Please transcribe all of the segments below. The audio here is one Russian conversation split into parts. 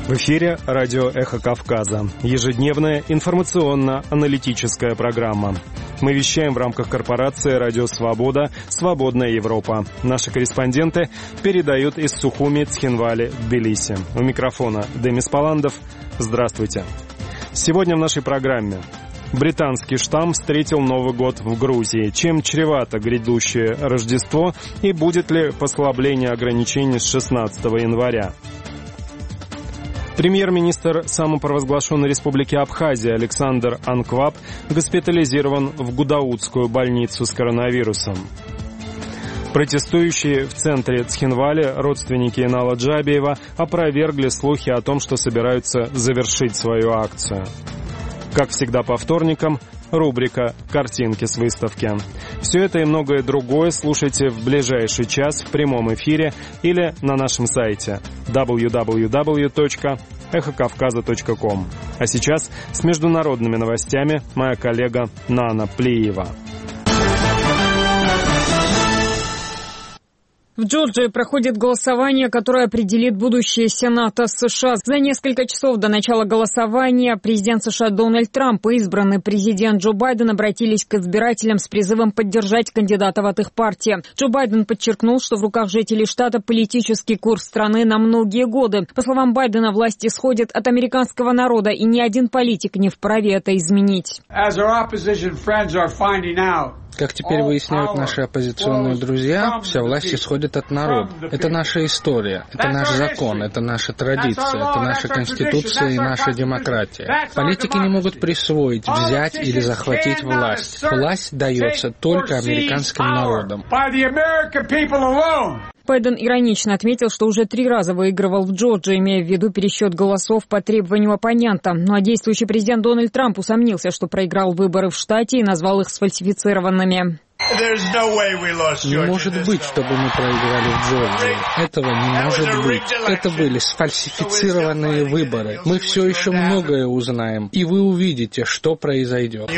В эфире радио «Эхо Кавказа». Ежедневная информационно-аналитическая программа. Мы вещаем в рамках корпорации «Радио Свобода. Свободная Европа». Наши корреспонденты передают из Сухуми, Цхинвали, Тбилиси. У микрофона Демис Паландов. Здравствуйте. Сегодня в нашей программе. Британский штамм встретил Новый год в Грузии. Чем чревато грядущее Рождество и будет ли послабление ограничений с 16 января? Премьер-министр самопровозглашенной республики Абхазия Александр Анкваб госпитализирован в Гудаутскую больницу с коронавирусом. Протестующие в центре Цхинвали, родственники Инала Джабиева, опровергли слухи о том, что собираются завершить свою акцию. Как всегда по вторникам, рубрика «Картинки с выставки». Все это и многое другое слушайте в ближайший час в прямом эфире или на нашем сайте www.эхокавказа.ком. А сейчас с международными новостями моя коллега Нана Плиева. В Джорджии проходит голосование, которое определит будущее Сената США. За несколько часов до начала голосования президент США Дональд Трамп и избранный президент Джо Байден обратились к избирателям с призывом поддержать кандидатов от их партии. Джо Байден подчеркнул, что в руках жителей штата политический курс страны на многие годы. По словам Байдена, власть исходит от американского народа, и ни один политик не вправе это изменить. Как теперь выясняют наши оппозиционные друзья, вся власть исходит от народа. Это наша история, это наш закон, это наша традиция, это наша конституция и наша демократия. Политики не могут присвоить, взять или захватить власть. Власть дается только американским народом. Байден иронично отметил, что уже 3 раза выигрывал в Джорджии, имея в виду пересчет голосов по требованию оппонента. Ну а действующий президент Дональд Трамп усомнился, что проиграл выборы в штате и назвал их сфальсифицированными. Не может быть, чтобы мы проиграли в Джорджии. Этого не может быть. Это были сфальсифицированные выборы. Мы все еще многое узнаем, и вы увидите, что произойдет.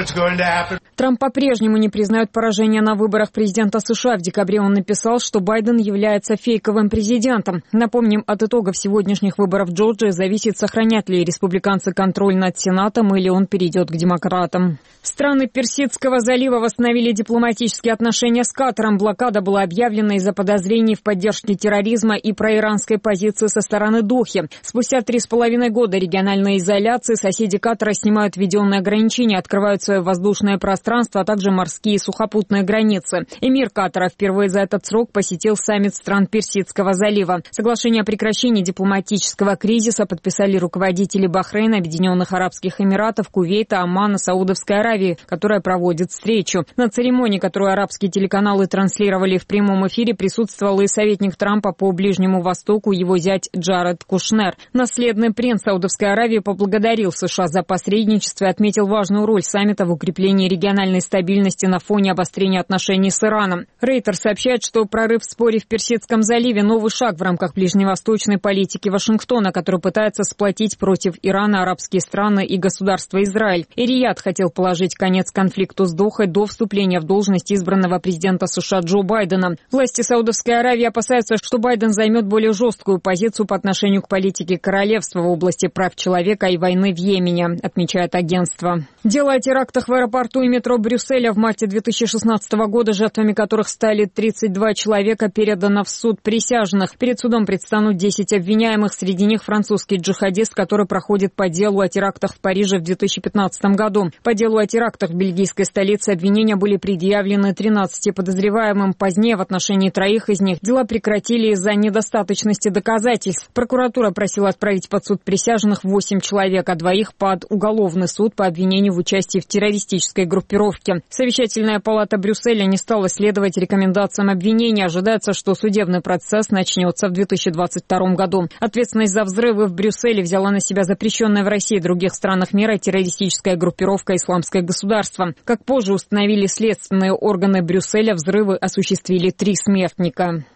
Трамп по-прежнему не признает поражение на выборах президента США. В декабре он написал, что Байден является фейковым президентом. Напомним, от итогов сегодняшних выборов в Джорджии зависит, сохранят ли республиканцы контроль над Сенатом или он перейдет к демократам. Страны Персидского залива восстановили дипломатические отношения с Катаром. Блокада была объявлена из-за подозрений в поддержке терроризма и проиранской позиции со стороны Дохи. Спустя 3,5 года региональной изоляции соседи Катара снимают введенные ограничения, открывают свое воздушное пространство, а также морские и сухопутные границы. Эмир Катара впервые за этот срок посетил саммит стран Персидского залива. Соглашение о прекращении дипломатического кризиса подписали руководители Бахрейна, Объединенных Арабских Эмиратов, Кувейта, Омана, Саудовской Аравии, которая проводит встречу. На церемонии, которую арабские телеканалы транслировали в прямом эфире, присутствовал и советник Трампа по Ближнему Востоку, его зять Джаред Кушнер. Наследный принц Саудовской Аравии поблагодарил США за посредничество и отметил важную роль саммита в укреплении региональной стабильности на фоне обострения отношений с Ираном. Рейтер сообщает, что прорыв в споре в Персидском заливе – новый шаг в рамках ближневосточной политики Вашингтона, который пытается сплотить против Ирана арабские страны и государство Израиль. И Рияд хотел положить конец конфликту с Дохой до вступления в должность избранного президента США Джо Байдена. Власти Саудовской Аравии опасаются, что Байден займет более жесткую позицию по отношению к политике королевства в области прав человека и войны в Йемене, отмечает агентство. Дело о терактах в аэропорту и метро Брюсселя в марте 2016 года, жертвами которых стали 32 человека, передано в суд присяжных. Перед судом предстанут 10 обвиняемых, среди них французский джихадист, который проходит по делу о терактах в Париже в 2015 году. По делу о терактах в бельгийской столице обвинения были предъявлены 13 подозреваемым. Позднее в отношении 3 из них дела прекратили из-за недостаточности доказательств. Прокуратура просила отправить под суд присяжных 8 человек, а 2 под уголовный суд по обвинению в участии в террористической группировке. Совещательная палата Брюсселя не стала следовать рекомендациям обвинения. Ожидается, что судебный процесс начнется в 2022 году. Ответственность за взрывы в Брюсселе взяла на себя запрещенная в России и других странах мира террористическая группировка «Исламское государство». Как позже установили следственные органы Брюсселя, взрывы осуществили 3 смертника.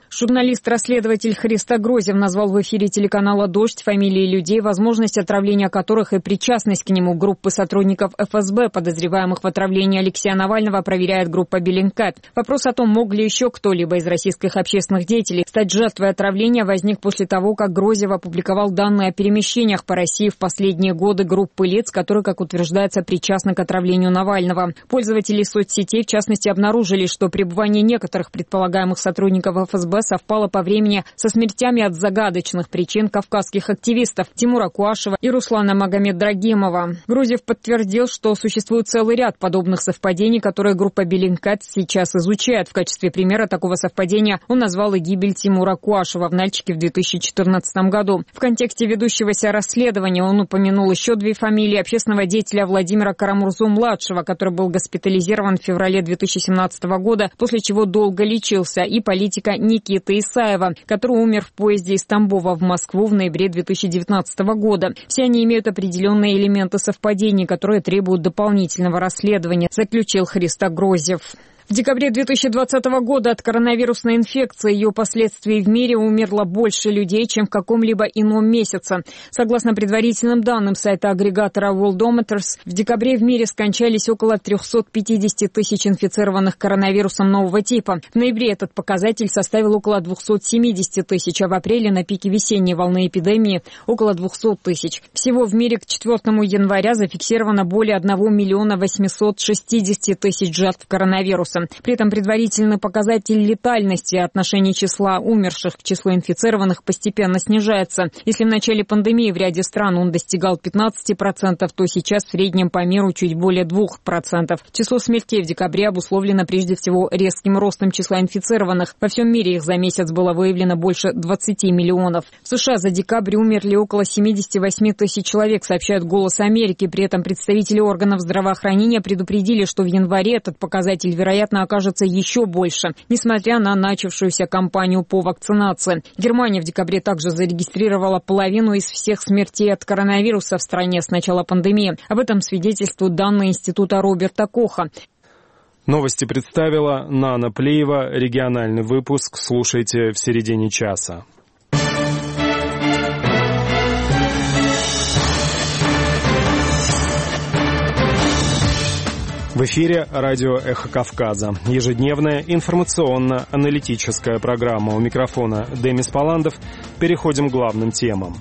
Журналист-расследователь Христо Грозев назвал в эфире телеканала «Дождь» фамилии людей, возможность отравления которых и причастность к нему группы сотрудников ФСБ, подозреваемых в отравлении Алексея Навального, проверяет группа Bellingcat. Вопрос о том, мог ли еще кто-либо из российских общественных деятелей стать жертвой отравления, возник после того, как Грозев опубликовал данные о перемещениях по России в последние годы группы лиц, которые, как утверждается, причастны к отравлению Навального. Пользователи соцсетей, в частности, обнаружили, что пребывание некоторых предполагаемых сотрудников ФСБ совпало по времени со смертями от загадочных причин кавказских активистов Тимура Куашева и Руслана Магомед-Драгимова. Грозев подтвердил, что существует целый ряд подобных совпадений, которые группа Bellingcat сейчас изучает. В качестве примера такого совпадения он назвал и гибель Тимура Куашева в Нальчике в 2014 году. В контексте ведущегося расследования он упомянул еще две фамилии общественного деятеля Владимира Карамурзу-младшего, который был госпитализирован в феврале 2017 года, после чего долго лечился, и политика Никиты Исаева, который умер в поезде из Тамбова в Москву в ноябре 2019 года. Все они имеют определенные элементы совпадений, которые требуют дополнительного расследования, заключил Христо Грозев. В декабре 2020 года от коронавирусной инфекции и ее последствий в мире умерло больше людей, чем в каком-либо ином месяце. Согласно предварительным данным сайта агрегатора Worldometers, в декабре в мире скончались около 350 тысяч инфицированных коронавирусом нового типа. В ноябре этот показатель составил около 270 тысяч, а в апреле на пике весенней волны эпидемии около 200 тысяч. Всего в мире к 4 января зафиксировано более 1 миллиона 860 тысяч жертв коронавируса. При этом предварительный показатель летальности в отношении числа умерших к числу инфицированных постепенно снижается. Если в начале пандемии в ряде стран он достигал 15%, то сейчас в среднем по миру чуть более 2%. Число смертей в декабре обусловлено прежде всего резким ростом числа инфицированных. Во всем мире их за месяц было выявлено больше 20 миллионов. В США за декабрь умерли около 78 тысяч человек, сообщает «Голос Америки». При этом представители органов здравоохранения предупредили, что в январе этот показатель, вероятно, окажется еще больше, несмотря на начавшуюся кампанию по вакцинации. Германия в декабре также зарегистрировала половину из всех смертей от коронавируса в стране с начала пандемии. Об этом свидетельствуют данные Института Роберта Коха. Новости представила Нана Плеева. Региональный выпуск слушайте в середине часа. В эфире радио «Эхо Кавказа». Ежедневная информационно-аналитическая программа. У микрофона Демис Паландов. Переходим к главным темам.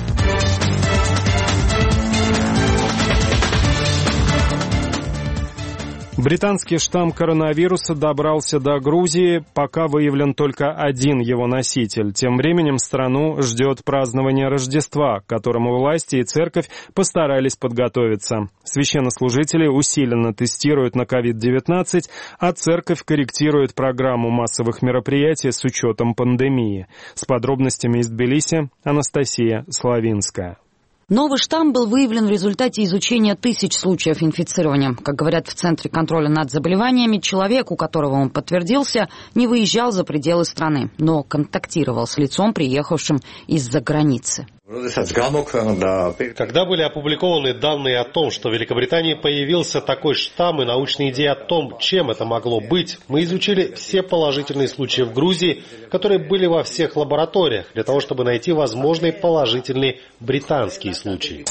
Британский штамм коронавируса добрался до Грузии, пока выявлен только один его носитель. Тем временем страну ждет празднование Рождества, к которому власти и церковь постарались подготовиться. Священнослужители усиленно тестируют на COVID-19, а церковь корректирует программу массовых мероприятий с учетом пандемии. С подробностями из Тбилиси Анастасия Славинская. Новый штамм был выявлен в результате изучения тысяч случаев инфицирования. Как говорят в Центре контроля над заболеваниями, человек, у которого он подтвердился, не выезжал за пределы страны, но контактировал с лицом, приехавшим из-за границы. Когда были опубликованы данные о том, что в Великобритании появился такой штамм и научные идеи о том, чем это могло быть, мы изучили все положительные случаи в Грузии, которые были во всех лабораториях, для того, чтобы найти возможные положительные британские случаи.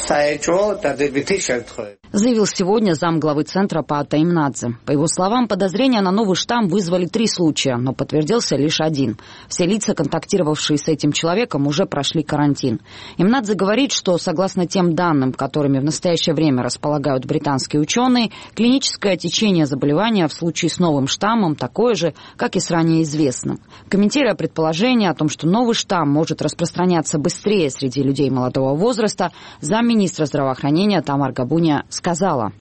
Заявил сегодня замглавы Центра Паата Имнадзе. По его словам, подозрения на новый штамм вызвали 3 случая, но подтвердился лишь один. Все лица, контактировавшие с этим человеком, уже прошли карантин. Имнадзе говорит, что, согласно тем данным, которыми в настоящее время располагают британские ученые, клиническое течение заболевания в случае с новым штаммом такое же, как и с ранее известным. Комментируя предположение о том, что новый штамм может распространяться быстрее среди людей молодого возраста, замминистра здравоохранения Тамар Габуния сказала: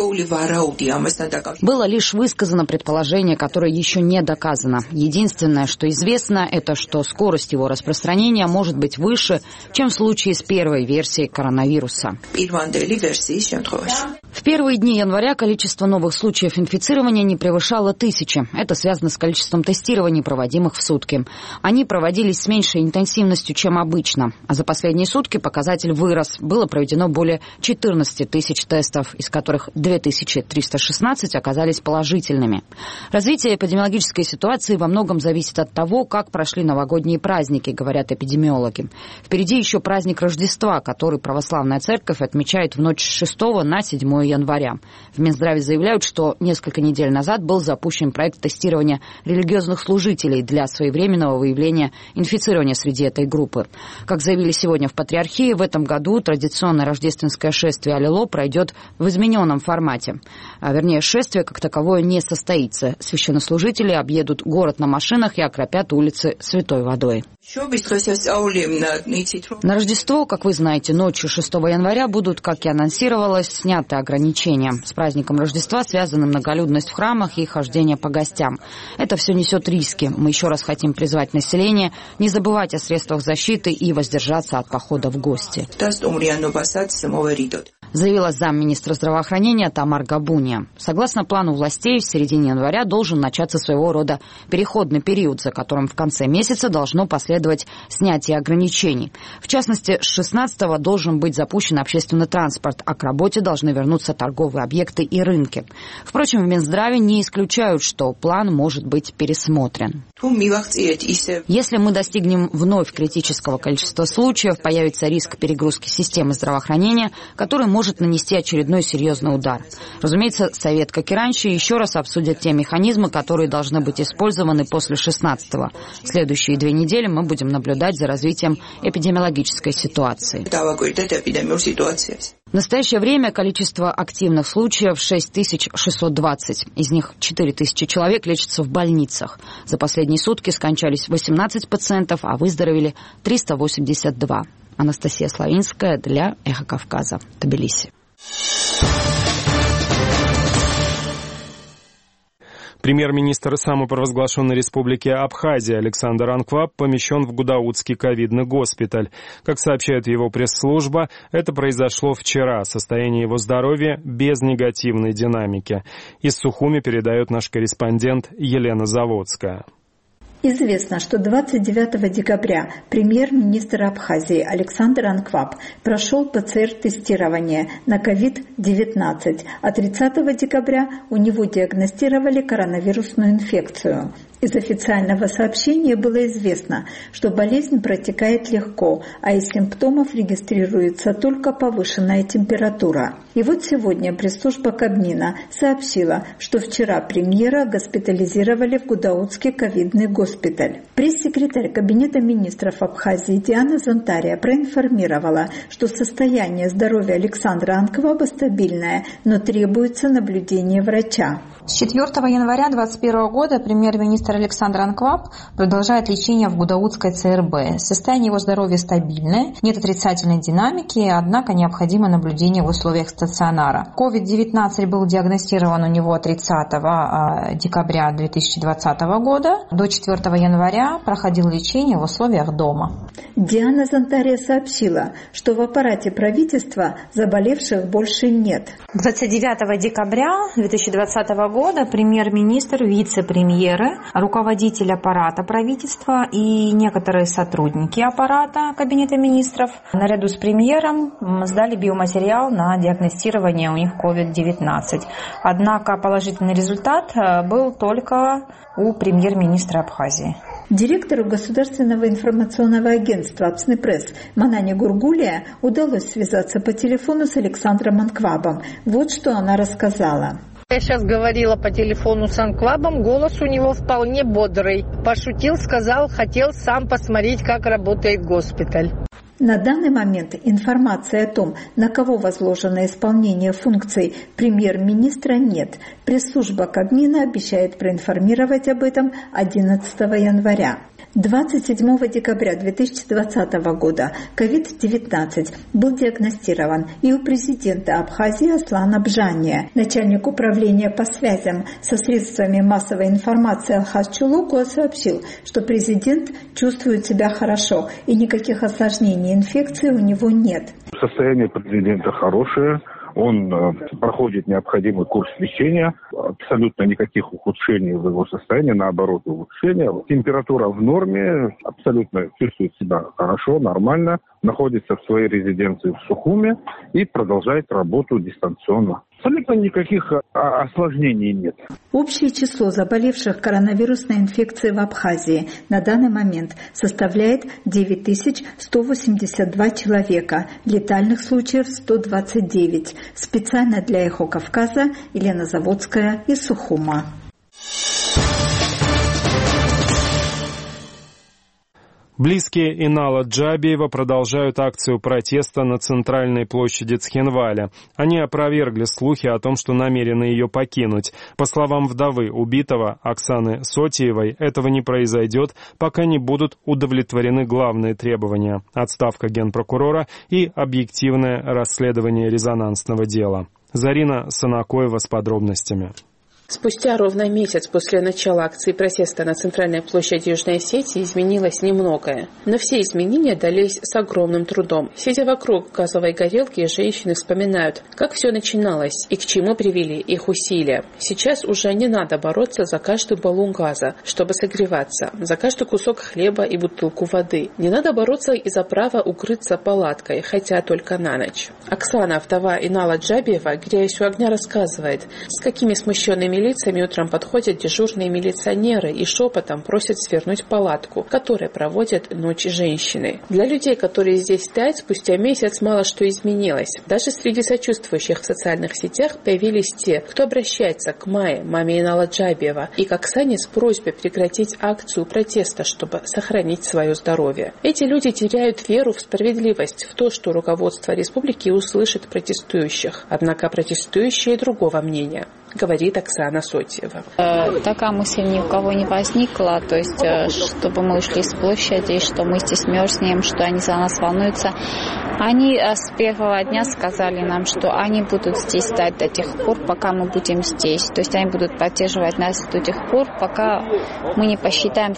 «Было лишь высказано предположение, которое еще не доказано. Единственное, что известно, это что скорость его распространения может быть выше, чем в случае с первой версией коронавируса». В первые дни января количество новых случаев инфицирования не превышало 1000. Это связано с количеством тестирований, проводимых в сутки. Они проводились с меньшей интенсивностью, чем обычно. А за последние сутки показатель вырос. Было проведено более 14 тысяч тестов, из которых 2316 оказались положительными. Развитие эпидемиологической ситуации во многом зависит от того, как прошли новогодние праздники, говорят эпидемиологи. Впереди еще праздник Рождества, который православная церковь отмечает в ночь с 6 на 7 января. В Минздраве заявляют, что несколько недель назад был запущен проект тестирования религиозных служителей для своевременного выявления инфицирования среди этой группы. Как заявили сегодня в Патриархии, в этом году традиционное рождественское шествие Аллило пройдет в измененном формате. Вернее, шествие как таковое не состоится. Священнослужители объедут город на машинах и окропят улицы святой водой. На Рождество, как вы знаете, ночью 6 января будут, как и анонсировалось, сняты ограничения. С праздником Рождества связаны многолюдность в храмах и хождение по гостям. Это все несет риски. Мы еще раз хотим призвать население не забывать о средствах защиты и воздержаться от похода в гости, заявила замминистра здравоохранения Тамар Габуния. Согласно плану властей, в середине января должен начаться своего рода переходный период, за которым в конце месяца должно последовать снятие ограничений. В частности, с 16-го должен быть запущен общественный транспорт, а к работе должны вернуться торговые объекты и рынки. Впрочем, в Минздраве не исключают, что план может быть пересмотрен. Если мы достигнем вновь критического количества случаев, появится риск перегрузки системы здравоохранения, который может нанести очередной серьезный удар. Разумеется, Совет, как и раньше, еще раз обсудит те механизмы, которые должны быть использованы после 16-го. В следующие 2 недели мы будем наблюдать за развитием эпидемиологической ситуации. В настоящее время количество активных случаев 6620. Из них 4000 человек лечатся в больницах. За последние сутки скончались 18 пациентов, а выздоровели 382. Анастасия Славинская для «Эхо Кавказа», Тбилиси. Премьер-министр самопровозглашенной республики Абхазия Александр Анкваб помещен в Гудаутский ковидный госпиталь. Как сообщает его пресс-служба, это произошло вчера. Состояние его здоровья без негативной динамики. Из Сухуми передает наш корреспондент Елена Заводская. Известно, что 29 декабря премьер-министр Абхазии Александр Анкваб прошел ПЦР-тестирование на COVID-19, а 30 декабря у него диагностировали коронавирусную инфекцию. Из официального сообщения было известно, что болезнь протекает легко, а из симптомов регистрируется только повышенная температура. И вот сегодня пресс-служба Кабмина сообщила, что вчера премьера госпитализировали в Гудаутский ковидный госпиталь. Пресс-секретарь Кабинета министров Абхазии Диана Зонтария проинформировала, что состояние здоровья Александра Анкваба стабильное, но требуется наблюдение врача. С 4 января 2021 года премьер-министр Александр Анкваб продолжает лечение в Гудаутской ЦРБ. Состояние его здоровья стабильное, нет отрицательной динамики, однако необходимо наблюдение в условиях стационара. COVID-19 был диагностирован у него 30 декабря 2020 года. До 4 января проходил лечение в условиях дома. Диана Зонтария сообщила, что в аппарате правительства заболевших больше нет. 29 декабря 2020 года премьер-министр, вице-премьеры, руководитель аппарата правительства и некоторые сотрудники аппарата Кабинета министров наряду с премьером сдали биоматериал на диагностирование у них COVID-19. Однако положительный результат был только у премьер-министра Абхазии. Директору Государственного информационного агентства «Апснепресс» Манане Гургулия удалось связаться по телефону с Александром Анквабом. Вот что она рассказала. Я сейчас говорила по телефону с Анквабом, голос у него вполне бодрый. Пошутил, сказал, хотел сам посмотреть, как работает госпиталь. На данный момент информации о том, на кого возложено исполнение функций премьер-министра, нет. Пресс-служба Кабмина обещает проинформировать об этом 11 января. 27 декабря 2020 года COVID-19 был диагностирован и у президента Абхазии Аслана Бжания. Начальник управления по связям со средствами массовой информации Алхаз Чулукуа сообщил, что президент чувствует себя хорошо и никаких осложнений инфекции у него нет. Состояние президента хорошее. он проходит необходимый курс лечения, абсолютно никаких ухудшений в его состоянии, наоборот, улучшения. Температура в норме, абсолютно чувствует себя хорошо, нормально, находится в своей резиденции в Сухуме и продолжает работу дистанционно. Абсолютно никаких осложнений нет. Общее число заболевших коронавирусной инфекцией в Абхазии на данный момент составляет 9182 человека, летальных случаев 129. Специально для «Эхо Кавказа» Елена Заводская из Сухума. Близкие Инала Джабиева продолжают акцию протеста на центральной площади Цхинваля. Они опровергли слухи о том, что намерены ее покинуть. По словам вдовы убитого Оксаны Сотиевой, этого не произойдет, пока не будут удовлетворены главные требования – отставка генпрокурора и объективное расследование резонансного дела. Зарина Санакоева с подробностями. Спустя ровно месяц после начала акции протеста на центральной площади Южной Осетии изменилось немногое. Но все изменения дались с огромным трудом. Сидя вокруг газовой горелки, женщины вспоминают, как все начиналось и к чему привели их усилия. Сейчас уже не надо бороться за каждый баллон газа, чтобы согреваться, за каждый кусок хлеба и бутылку воды. Не надо бороться и за право укрыться палаткой, хотя только на ночь. Оксана, вдова Инала Джабиева, греясь у огня, рассказывает, с какими смущенными лицами утром подходят дежурные милиционеры и шепотом просят свернуть палатку, которой проводят ночь женщины. Для людей, которые здесь стоят, спустя месяц мало что изменилось. Даже среди сочувствующих в социальных сетях появились те, кто обращается к Майе, маме Инала Джабиева, и к Оксане с просьбой прекратить акцию протеста, чтобы сохранить свое здоровье. Эти люди теряют веру в справедливость, в то, что руководство республики услышит протестующих. Однако протестующие другого мнения, говорит Оксана Сотиева. Такая мысль ни у кого не возникла, то есть, чтобы мы ушли с площади, что мы здесь мерзнем, что они за нас волнуются. Они с первого дня сказали нам, что они будут здесь ждать до тех пор, пока мы будем здесь. То есть они будут поддерживать нас до тех пор, пока мы не посчитаем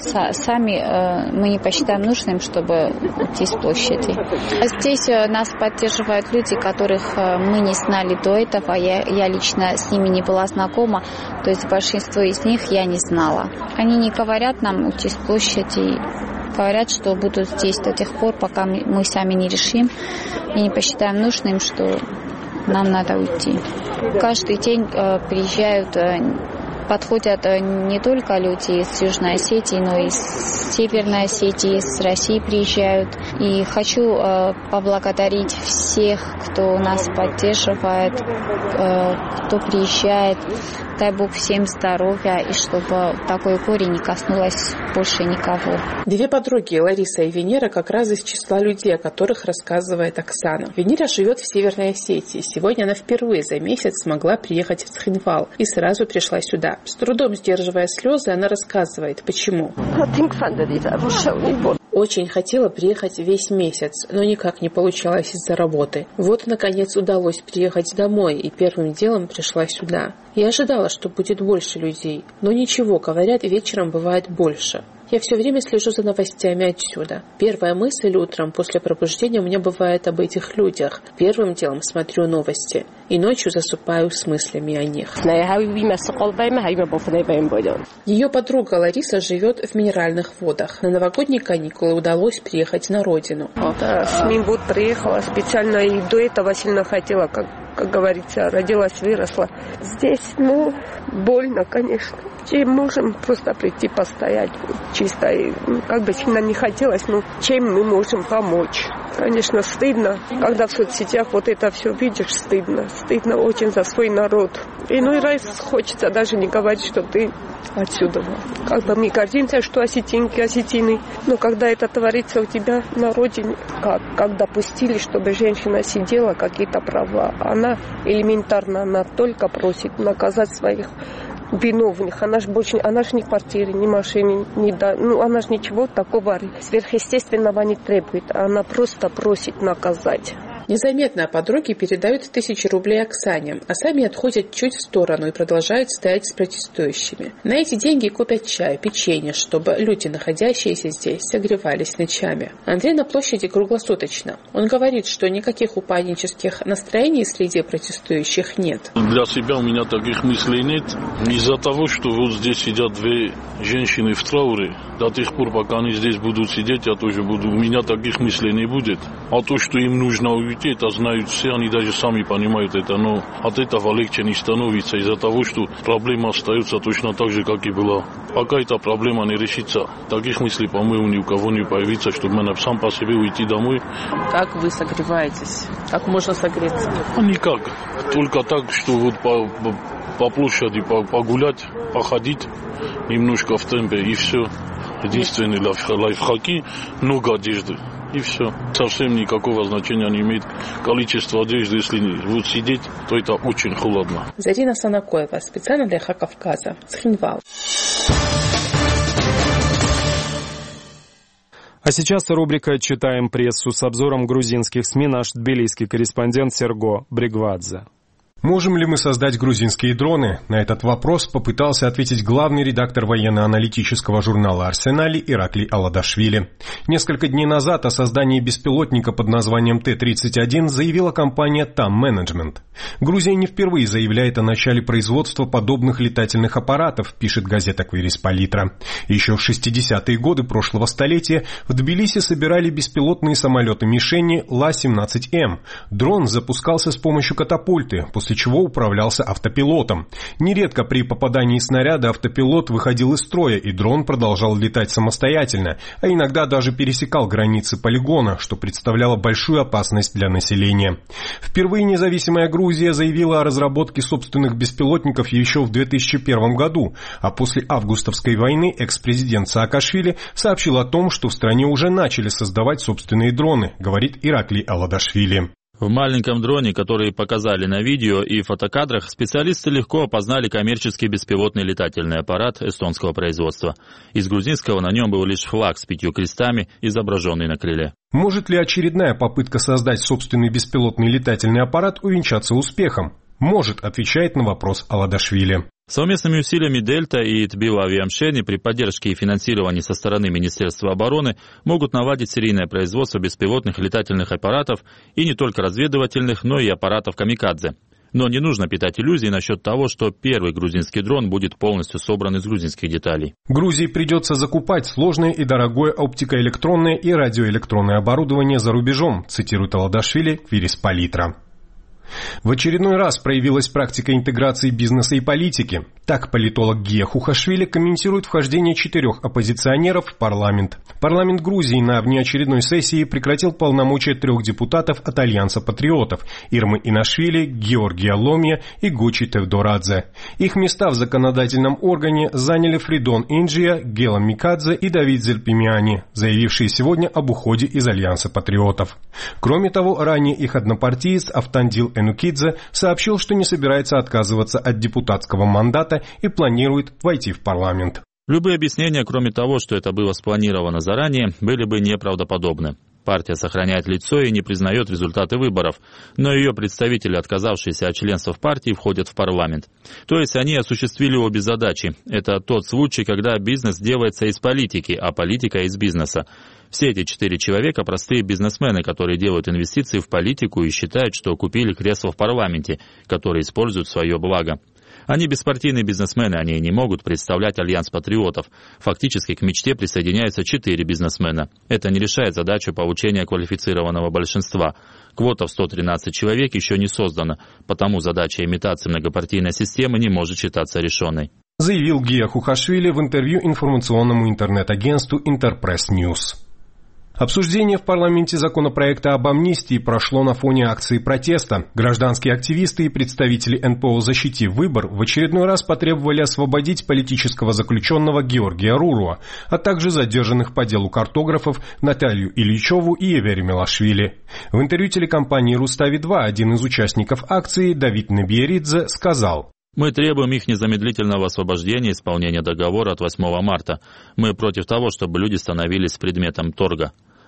мы не посчитаем нужным, чтобы уйти с площади. Здесь нас поддерживают люди, которых мы не знали до этого. Я лично с ними не была знакома, то есть большинство из них я не знала. Они не говорят нам уйти с площади, говорят, что будут здесь до тех пор, пока мы сами не решим и не посчитаем нужным, что нам надо уйти. Каждый день приезжают, подходят не только люди из Южной Осетии, но и из Северной Осетии, из России приезжают. И хочу поблагодарить всех, кто нас поддерживает, кто приезжает. Дай Бог всем здоровья, и чтобы такое горе не коснулось больше никого. Две подруги, Лариса и Венера, как раз из числа людей, о которых рассказывает Оксана. Венера живет в Северной Осетии. Сегодня она впервые за месяц смогла приехать в Цхинвал и сразу пришла сюда. С трудом сдерживая слезы, она рассказывает, почему. Очень хотела приехать весь месяц, но никак не получалось из-за работы. Вот, наконец, удалось приехать домой, и первым делом пришла сюда. Я ожидала, что будет больше людей, но ничего, говорят, вечером бывает больше. Я все время слежу за новостями отсюда. Первая мысль утром после пробуждения у меня бывает об этих людях. Первым делом смотрю новости. И ночью засыпаю с мыслями о них. Ее подруга Лариса живет в Минеральных водах. На новогодние каникулы удалось приехать на родину. Сминбуд приехала специально и до этого сильно хотела, как говорится, родилась, выросла. Здесь, больно, конечно. Чем можем просто прийти постоять чисто. И, как бы сильно не хотелось, чем мы можем помочь. Конечно, стыдно. Когда в соцсетях вот это все видишь, стыдно. Стыдно очень за свой народ. Иной раз хочется даже не говорить, что ты отсюда. Как бы мы гордимся, что осетинки, осетины. Но когда это творится у тебя на родине, как допустили, чтобы женщина сидела, какие-то права, она элементарно, только просит наказать своих виновных. Она же ни квартиры, ни машины, она же ничего такого сверхъестественного не требует. Она просто просит наказать. Незаметно подруги передают 1000 рублей Оксане, а сами отходят чуть в сторону и продолжают стоять с протестующими. На эти деньги купят чай, печенье, чтобы люди, находящиеся здесь, согревались ночами. Андрей на площади круглосуточно. Он говорит, что никаких упаднических настроений среди протестующих нет. Для себя у меня таких мыслей нет. Из-за того, что вот здесь сидят две женщины в трауре, до тех пор, пока они здесь будут сидеть, я тоже буду. У меня таких мыслей не будет. А то, что им нужно уйти, это знают все, они даже сами понимают это. Но от этого легче не становится из-за того, что проблема остается точно так же, как и была. Пока эта проблема не решится, таких мыслей, по-моему, ни у кого не появится, чтобы мне сам по себе уйти домой. Как согреваетесь? Как можно согреться? Никак. Только так, что вот по площади погулять, походить немножко в темпе и все. Единственный лайфхаки, много одежды. И все. Совсем никакого значения не имеет количество одежды. Если вот сидеть, то это очень холодно. Зарина Санакоева, специально для Кавказа. Цхинвал. А сейчас рубрика «Читаем прессу» с обзором грузинских СМИ наш тбилисский корреспондент Серго Бригвадзе. Можем ли мы создать грузинские дроны? На этот вопрос попытался ответить главный редактор военно-аналитического журнала «Арсенали» Ираклий Аладашвили. Несколько дней назад о создании беспилотника под названием Т-31 заявила компания «Там Management». Грузия не впервые заявляет о начале производства подобных летательных аппаратов, пишет газета «Квирис-Палитра». Еще в 60-е годы прошлого столетия в Тбилиси собирали беспилотные самолеты-мишени Ла-17М. Дрон запускался с помощью катапульты, после чего управлялся автопилотом. Нередко при попадании снаряда автопилот выходил из строя, и дрон продолжал летать самостоятельно, а иногда даже пересекал границы полигона, что представляло большую опасность для населения. Впервые независимая Грузия заявила о разработке собственных беспилотников еще в 2001 году, а после августовской войны экс-президент Саакашвили сообщил о том, что в стране уже начали создавать собственные дроны, говорит Ираклий Аладашвили. В маленьком дроне, который показали на видео и фотокадрах, специалисты легко опознали коммерческий беспилотный летательный аппарат эстонского производства. Из грузинского на нем был лишь флаг с 5 крестами, изображенный на крыле. Может ли очередная попытка создать собственный беспилотный летательный аппарат увенчаться успехом? Может, отвечает на вопрос Аладашвили. Совместными усилиями Дельта и Тбила Авиамшени при поддержке и финансировании со стороны Министерства обороны могут наладить серийное производство беспилотных летательных аппаратов и не только разведывательных, но и аппаратов камикадзе. Но не нужно питать иллюзий насчет того, что первый грузинский дрон будет полностью собран из грузинских деталей. Грузии придется закупать сложное и дорогое оптикоэлектронное и радиоэлектронное оборудование за рубежом, цитирует Аладашвили Квирис-Палитра. В очередной раз проявилась практика интеграции бизнеса и политики. Так политолог Гия Хухашвили комментирует вхождение 4 оппозиционеров в парламент. Парламент Грузии на внеочередной сессии прекратил полномочия 3 депутатов от Альянса патриотов – Ирмы Инашвили, Георгия Ломия и Гучи Тевдорадзе. Их места в законодательном органе заняли Фридон Инджия, Гела Микадзе и Давид Зельпимиани, заявившие сегодня об уходе из Альянса патриотов. Кроме того, ранее их однопартиец Автандил Энукидзе сообщил, что не собирается отказываться от депутатского мандата и планирует войти в парламент. Любые объяснения, кроме того, что это было спланировано заранее, были бы неправдоподобны. Партия сохраняет лицо и не признает результаты выборов, но ее представители, отказавшиеся от членства в партии, входят в парламент. То есть они осуществили обе задачи. Это тот случай, когда бизнес делается из политики, а политика из бизнеса. Все эти 4 человека – простые бизнесмены, которые делают инвестиции в политику и считают, что купили кресло в парламенте, которое используют в свое благо. Они беспартийные бизнесмены, они не могут представлять Альянс патриотов. Фактически к мечте присоединяются 4 бизнесмена. Это не решает задачу получения квалифицированного большинства. Квота в 113 человек еще не создана, потому задача имитации многопартийной системы не может считаться решенной. Заявил Гия Хухашвили в интервью информационному интернет-агентству Интерпресс Ньюс. Обсуждение в парламенте законопроекта об амнистии прошло на фоне акции протеста. Гражданские активисты и представители НПО «Защити выбор» в очередной раз потребовали освободить политического заключенного Георгия Руруа, а также задержанных по делу картографов Наталью Ильичеву и Евери Мелашвили. В интервью телекомпании «Рустави-2» один из участников акции, Давид Набиеридзе, сказал: «Мы требуем их незамедлительного освобождения и исполнения договора от 8 марта. Мы против того, чтобы люди становились предметом торга.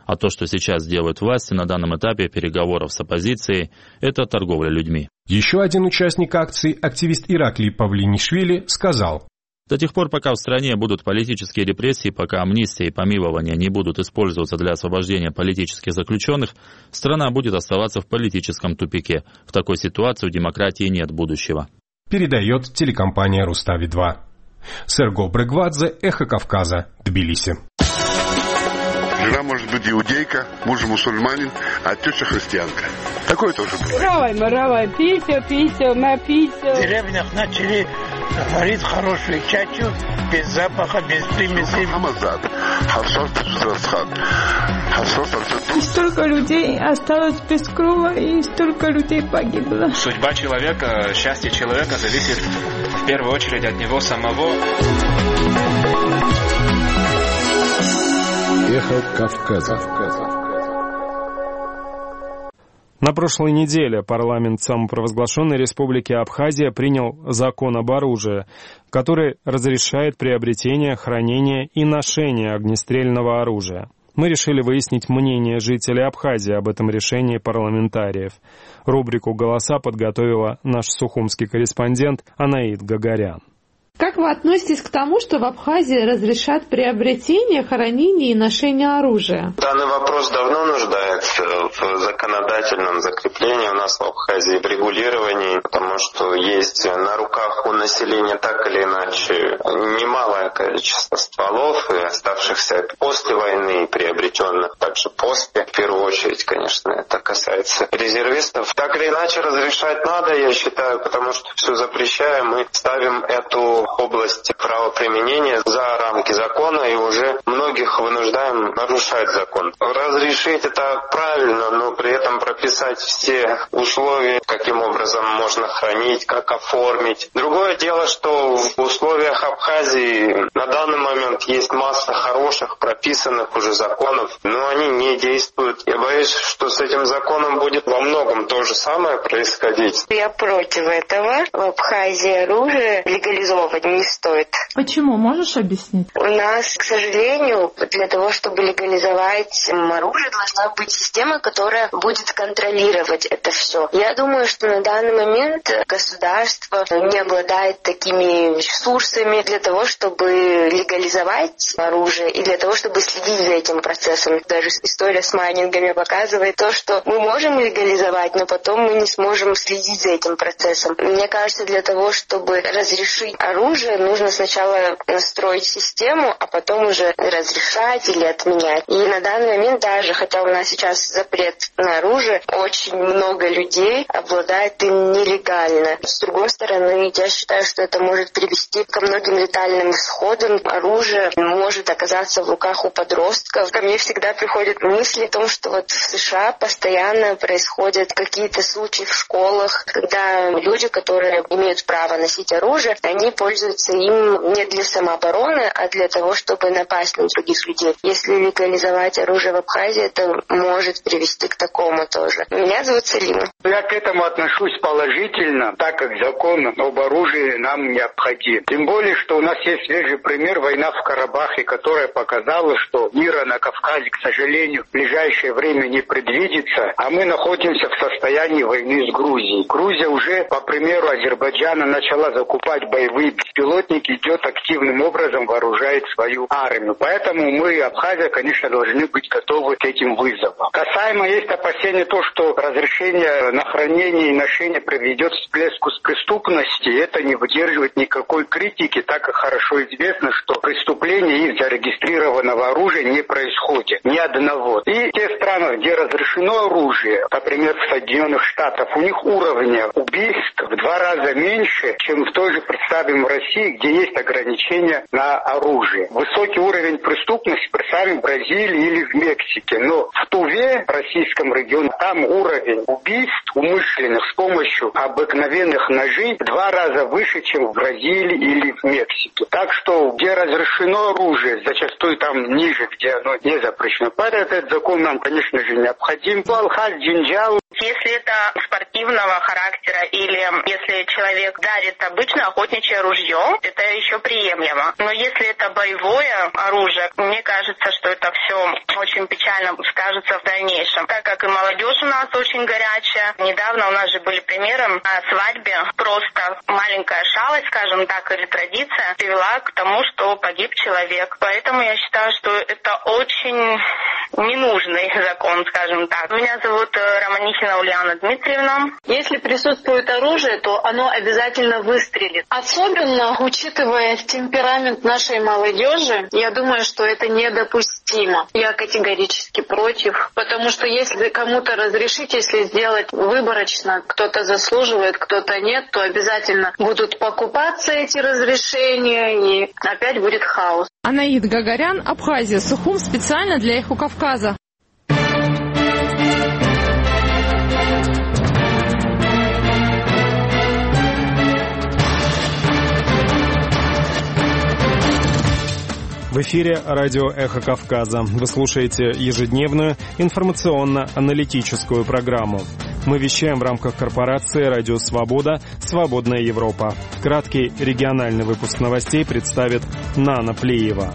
А то, что сейчас делают власти на данном этапе переговоров с оппозицией, это торговля людьми. Еще один участник акции, активист Ираклий Павлинишвили, сказал: до тех пор, пока в стране будут политические репрессии, пока амнистия и помилование не будут использоваться для освобождения политических заключенных, страна будет оставаться в политическом тупике. В такой ситуации у демократии нет будущего. Передает телекомпания «Рустави-2». Серго Брегвадзе, Эхо Кавказа, Тбилиси. Жена может быть иудейка, муж мусульманин, а теща христианка. Такое тоже бывает. Равай, пися, напися. В деревнях начали варить хорошую чачу, без запаха, без примесей. И столько людей осталось без крова, и столько людей погибло. Судьба человека, счастье человека зависит в первую очередь от него самого. Эхо Кавказа. На прошлой неделе парламент самопровозглашенной республики Абхазия принял закон об оружии, который разрешает приобретение, хранение и ношение огнестрельного оружия. Мы решили выяснить мнение жителей Абхазии об этом решении парламентариев. Рубрику «Голоса» подготовила наш сухумский корреспондент Анаид Гагарян. Как вы относитесь к тому, что в Абхазии разрешат приобретение, хранение и ношение оружия? Данный вопрос давно нуждается в законодательном закреплении у нас в Абхазии, в регулировании, потому что есть на руках у населения так или иначе немалое количество стволов, и оставшихся после войны, и приобретенных также после. В первую очередь, конечно, это касается резервистов. Так или иначе разрешать надо, я считаю, потому что все запрещаем, мы ставим эту область правоприменения за рамки закона и уже многих вынуждаем нарушать закон. Разрешить это правильно, но при этом прописать все условия, каким образом можно хранить, как оформить. Другое дело, что в условиях Абхазии на данный момент есть масса хороших прописанных уже законов, но они не действуют. Я боюсь, что с этим законом будет во многом то же самое происходить. Я против этого. В Абхазии оружие легализовывать не стоит. Почему? Можешь объяснить? У нас, к сожалению, для того, чтобы легализовать оружие, должна быть система, которая будет контролировать это все. Я думаю, что на данный момент государство не обладает такими ресурсами для того, чтобы легализовать оружие и для того, чтобы следить за этим процессом. Даже история с майнингами показывает то, что мы можем легализовать, но потом мы не сможем следить за этим процессом. Мне кажется, для того, чтобы разрешить оружие, нужно сначала настроить систему, а потом уже разрешать или отменять. И на данный момент даже, хотя у нас сейчас запрет на оружие, очень много людей обладает им нелегально. С другой стороны, я считаю, что это может привести ко многим летальным исходам. Оружие может оказаться в руках у подростков. Ко мне всегда приходят мысли о том, что вот в США постоянно происходят какие-то случаи в школах, когда люди, которые имеют право носить оружие, они пользуются им не для самообороны, а для того, чтобы напасть на других людей. Если легализовать оружие в Абхазии, это может привести к такому тоже. Меня зовут Салима. Я к этому отношусь положительно, так как закон об оружии нам необходим. Тем более, что у нас есть свежий пример война в Карабахе, которая показала, что мира на Кавказе, к сожалению, в ближайшее время не предвидится, а мы находимся в состоянии войны с Грузией. Грузия уже, по примеру Азербайджана, начала закупать боевые беспилотники, идет активным образом, вооружает свою армию. Поэтому мы, Абхазия, конечно, должны быть готовы к этим вызовам. Касаемо есть опасения то, что разрешение на хранение и ношение приведет к всплеску преступности. Это не выдерживает никакой критики, так как хорошо известно, что преступления из зарегистрированного оружия не происходит. Ни одного. И те страны, где разрешено оружие, например, в Соединенных Штатах, у них уровня убийств в 2 раза меньше, чем в той же, представим, в России, где есть ограничения на оружие. Высокий уровень преступности, представим, в Бразилии или в Мексике. Но в Туве, в российском регионе, там уровень убийств умышленных с помощью обыкновенных ножей в 2 раза выше, чем в Бразилии или в Мексике. Так что, где разрешено оружие, зачастую там ниже, где оно не запрещено. Поэтому этот закон нам, конечно же, необходим. Если это спортивного характера или если человек дарит обычное охотничье ружье, это еще приемлемо. Но если это боевое оружие, мне кажется, что это все очень печально скажется в дальнейшем. Так как и молодежь у нас очень горячая. Недавно у нас же были примеры на свадьбе. Просто маленькая шалость, скажем так, или традиция привела к тому, что погиб человек. Поэтому я считаю, что это очень ненужный закон, скажем так. Меня зовут Романихина Ульяна Дмитриевна. Если присутствует оружие, то оно обязательно выстрелит. Особенно, учитывая темперамент нашей молодежи, я думаю, что это недопустимо. Я категорически против, потому что если кому-то разрешить, если сделать выборочно, кто-то заслуживает, кто-то нет, то обязательно будут покупаться эти разрешения, и опять будет хаос. Анаид Гагарян, Абхазия, Сухум, специально для Эхо Кавказа. В эфире радио «Эхо Кавказа». Вы слушаете ежедневную информационно-аналитическую программу. Мы вещаем в рамках корпорации «Радио Свобода. Свободная Европа». Краткий региональный выпуск новостей представит Нана Плеева.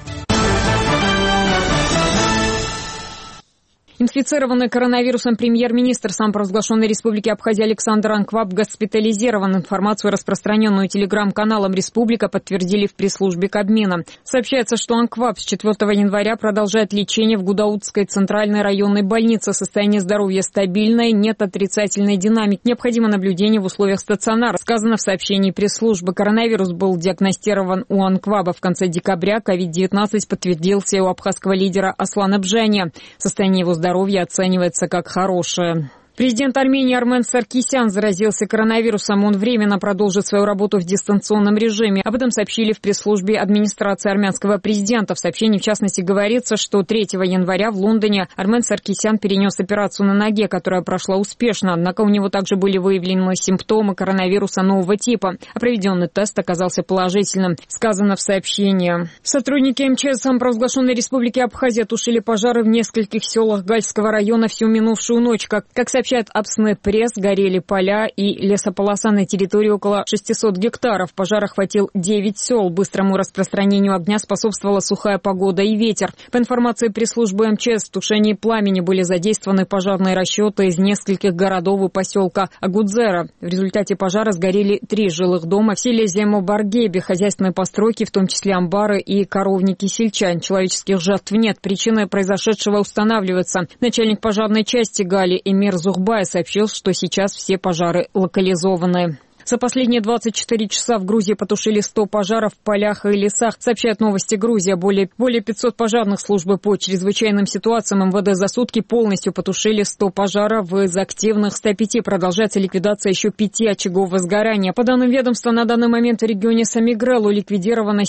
Инфицированный коронавирусом премьер-министр самопровозглашенной Республики Абхазия Александр Анквап госпитализирован. Информацию, распространенную телеграм-каналом «Республика», подтвердили в пресс-службе Кабмина. Сообщается, что Анквап с 4 января продолжает лечение в Гудаутской центральной районной больнице. Состояние здоровья стабильное, нет отрицательной динамики. Необходимо наблюдение в условиях стационара. Сказано в сообщении пресс-службы. Коронавирус был диагностирован у Анкваба в конце декабря. COVID-19 подтвердился и у абхазского лидера Аслана Бжания. Состояние его здоровья оценивается как хорошее. Президент Армении Армен Саркисян заразился коронавирусом. Он временно продолжит свою работу в дистанционном режиме. Об этом сообщили в пресс-службе администрации армянского президента. В сообщении, в частности, говорится, что 3 января в Лондоне Армен Саркисян перенес операцию на ноге, которая прошла успешно. Однако у него также были выявлены симптомы коронавируса нового типа. А проведенный тест оказался положительным. Сказано в сообщении. Сотрудники МЧС самопровозглашенной Республики Абхазия тушили пожары в нескольких селах Гальского района всю минувшую ночь. Как сообщает Абсне Пресс, горели поля и лесополоса на территории около 600 гектаров. Пожар охватил 9 сел. Быстрому распространению огня способствовала сухая погода и ветер. По информации пресс-службы МЧС, в тушении пламени были задействованы пожарные расчеты из нескольких городов и поселка Агудзера. В результате пожара сгорели 3 жилых дома в селе Земо-Баргебе, хозяйственные постройки, в том числе амбары и коровники сельчан. Человеческих жертв нет. Причины произошедшего устанавливаются. Начальник пожарной части Гали Эмир Зухбай сообщил, что сейчас все пожары локализованы. За последние 24 часа в Грузии потушили 100 пожаров в полях и лесах. Сообщает Новости Грузия. Более 500 пожарных службы по чрезвычайным ситуациям МВД за сутки полностью потушили 100 пожаров. Из активных 105 продолжается ликвидация еще 5 очагов возгорания. По данным ведомства, на данный момент в регионе Самигрелу ликвидировано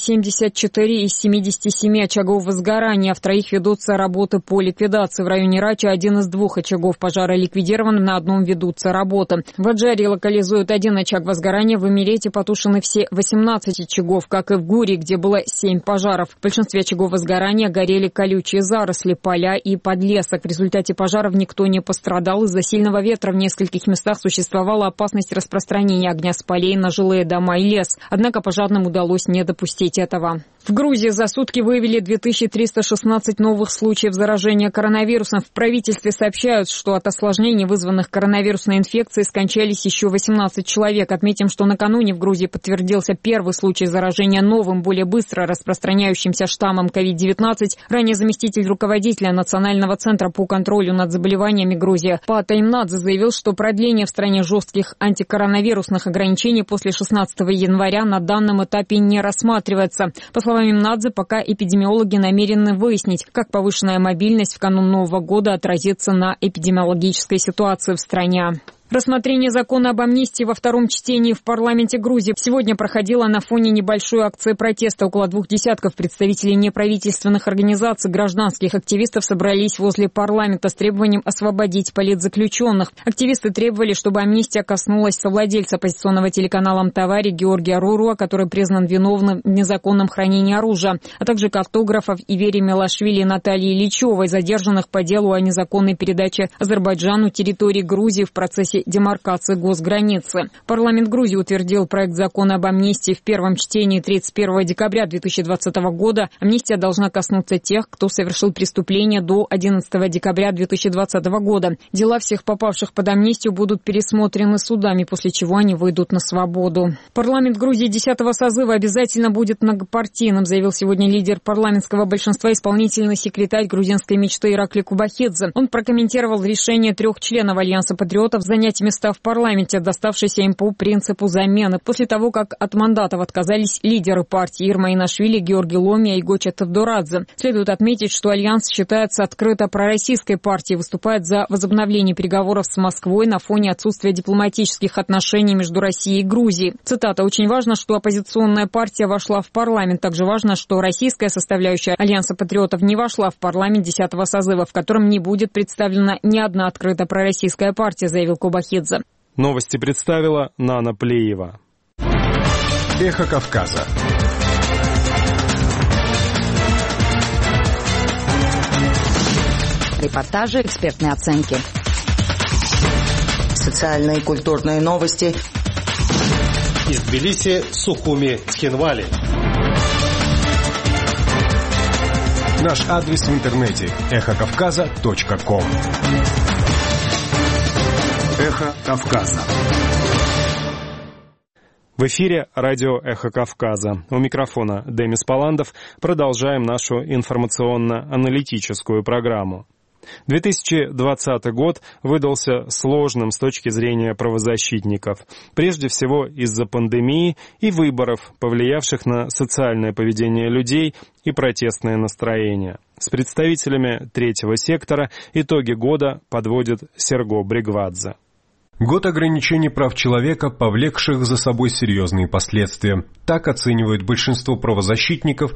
74 из 77 очагов возгорания. В 3 ведутся работы по ликвидации. В районе Рачи 1 из 2 очагов пожара ликвидирован, на одном ведутся работы. В Аджаре локализуют 1 очаг возгорания, в Эмирете потушены все 18 очагов, как и в Гури, где было 7 пожаров. В большинстве очагов возгорания горели колючие заросли, поля и подлесок. В результате пожаров никто не пострадал. Из-за сильного ветра в нескольких местах существовала опасность распространения огня с полей на жилые дома и лес. Однако пожарным удалось не допустить этого. В Грузии за сутки выявили 2316 новых случаев заражения коронавирусом. В правительстве сообщают, что от осложнений, вызванных коронавирусной инфекцией, скончались еще 18 человек. Отметим, что накануне в Грузии подтвердился первый случай заражения новым, более быстро распространяющимся штаммом COVID-19. Ранее заместитель руководителя Национального центра по контролю над заболеваниями Грузии Пата Имнадзе заявил, что продление в стране жестких антикоронавирусных ограничений после 16 января на данном этапе не рассматривается. По словам Имнадзе, пока эпидемиологи намерены выяснить, как повышенная мобильность в канун Нового года отразится на эпидемиологической ситуации в стране. Рассмотрение закона об амнистии во втором чтении в парламенте Грузии сегодня проходило на фоне небольшой акции протеста. Около 2 десятков представителей неправительственных организаций, гражданских активистов собрались возле парламента с требованием освободить политзаключенных. Активисты требовали, чтобы амнистия коснулась совладельца оппозиционного телеканала «Мтавари» Георгия Руруа, который признан виновным в незаконном хранении оружия, а также картографов Ивери Мелашвили и Натальи Ильичевой, задержанных по делу о незаконной передаче Азербайджану территории Грузии в процессе вопросе демаркации госграницы. Парламент Грузии утвердил проект закона об амнистии в первом чтении 31 декабря 2020 года. Амнистия должна коснуться тех, кто совершил преступление до 11 декабря 2020 года. Дела всех попавших под амнистию будут пересмотрены судами, после чего они выйдут на свободу. Парламент Грузии 10-го созыва обязательно будет многопартийным, заявил сегодня лидер парламентского большинства, исполнительный секретарь грузинской мечты Иракли Кубахидзе. Он прокомментировал решение 3 членов Альянса патриотов занять места в парламенте, доставшееся им по принципу замены, после того, как от мандатов отказались лидеры партии Ирма Инашвили, Георгий Ломия и Гоча Тавдорадзе. Следует отметить, что Альянс считается открыто пророссийской партией, выступает за возобновление переговоров с Москвой на фоне отсутствия дипломатических отношений между Россией и Грузией. Цитата: «Очень важно, что оппозиционная партия вошла в парламент. Также важно, что российская составляющая Альянса патриотов не вошла в парламент 10-го созыва, в котором не будет представлена ни одна открыто пророссийская партия», заявил Кубахидзе. Новости представила Нана Плеева. Эхо Кавказа. Репортажи, экспертные оценки. Социальные и культурные новости. Из Тбилиси, Сухуми, Цхинвали. Наш адрес в интернете – эхокавказа.ком. Эхо Кавказа. В эфире радио «Эхо Кавказа». У микрофона Демис Паландов. Продолжаем нашу информационно-аналитическую программу. 2020 год выдался сложным с точки зрения правозащитников. Прежде всего из-за пандемии и выборов, повлиявших на социальное поведение людей и протестные настроения. С представителями третьего сектора итоги года подводит Серго Бригвадзе. Год ограничений прав человека, повлекших за собой серьезные последствия. Так оценивает большинство правозащитников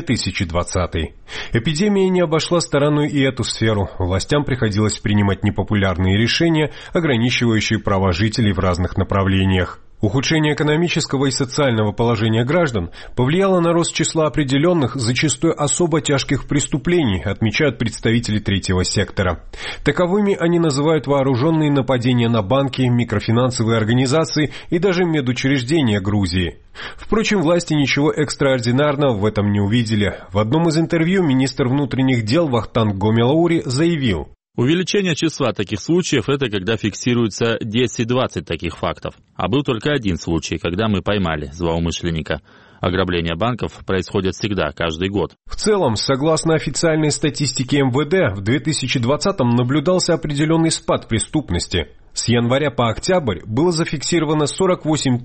2020. Эпидемия не обошла стороной и эту сферу. Властям приходилось принимать непопулярные решения, ограничивающие права жителей в разных направлениях. Ухудшение экономического и социального положения граждан повлияло на рост числа определенных, зачастую особо тяжких преступлений, отмечают представители третьего сектора. Таковыми они называют вооруженные нападения на банки, микрофинансовые организации и даже медучреждения Грузии. Впрочем, власти ничего экстраординарного в этом не увидели. В одном из интервью министр внутренних дел Вахтанг Гомелаури заявил: увеличение числа таких случаев – это когда фиксируется 10-20 таких фактов. А был только один случай, когда мы поймали злоумышленника. Ограбления банков происходят всегда, каждый год. В целом, согласно официальной статистике МВД, в 2020-м наблюдался определенный спад преступности. С января по октябрь было зафиксировано 48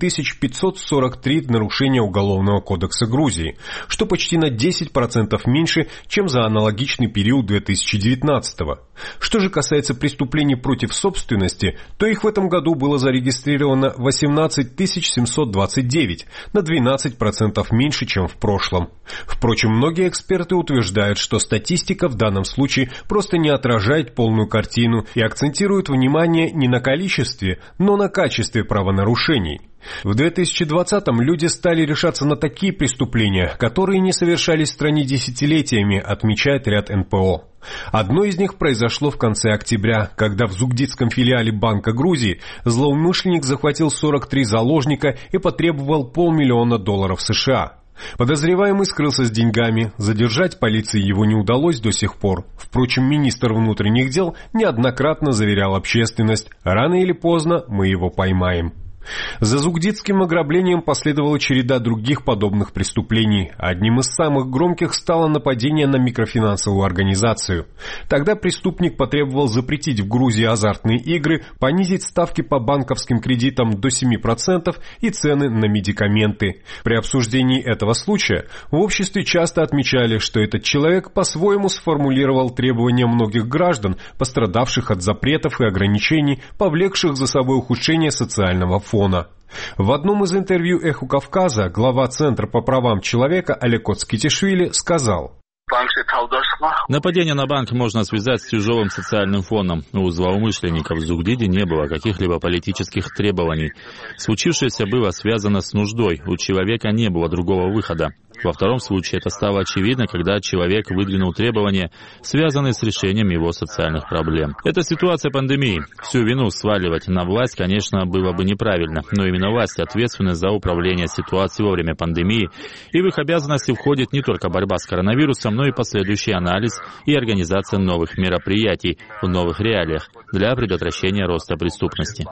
543 нарушения Уголовного кодекса Грузии, что почти на 10% меньше, чем за аналогичный период 2019-го. Что же касается преступлений против собственности, то их в этом году было зарегистрировано 18 729, на 12% меньше, чем в прошлом. Впрочем, многие эксперты утверждают, что статистика в данном случае просто не отражает полную картину и акцентирует внимание не на количестве, но на качестве правонарушений. В 2020-м люди стали решаться на такие преступления, которые не совершались в стране десятилетиями, отмечает ряд НПО. Одно из них произошло в конце октября, когда в Зугдидском филиале Банка Грузии злоумышленник захватил 43 заложника и потребовал $500 000 США. Подозреваемый скрылся с деньгами, задержать полиции его не удалось до сих пор. Впрочем, министр внутренних дел неоднократно заверял общественность: рано или поздно мы его поймаем. За зугдидским ограблением последовала череда других подобных преступлений. Одним из самых громких стало нападение на микрофинансовую организацию. Тогда преступник потребовал запретить в Грузии азартные игры, понизить ставки по банковским кредитам до 7% и цены на медикаменты. При обсуждении этого случая в обществе часто отмечали, что этот человек по-своему сформулировал требования многих граждан, пострадавших от запретов и ограничений, повлекших за собой ухудшение социального фона. В одном из интервью «Эху Кавказа» глава Центра по правам человека Олег Коцкитишвили сказал: нападение на банк можно связать с тяжелым социальным фоном. У злоумышленников в Зугдиде не было каких-либо политических требований. Случившееся было связано с нуждой. У человека не было другого выхода. Во втором случае это стало очевидно, когда человек выдвинул требования, связанные с решением его социальных проблем. Это ситуация пандемии. Всю вину сваливать на власть, конечно, было бы неправильно, но именно власть ответственны за управление ситуацией во время пандемии, и в их обязанности входит не только борьба с коронавирусом, но и последующий анализ и организация новых мероприятий в новых реалиях для предотвращения роста преступности.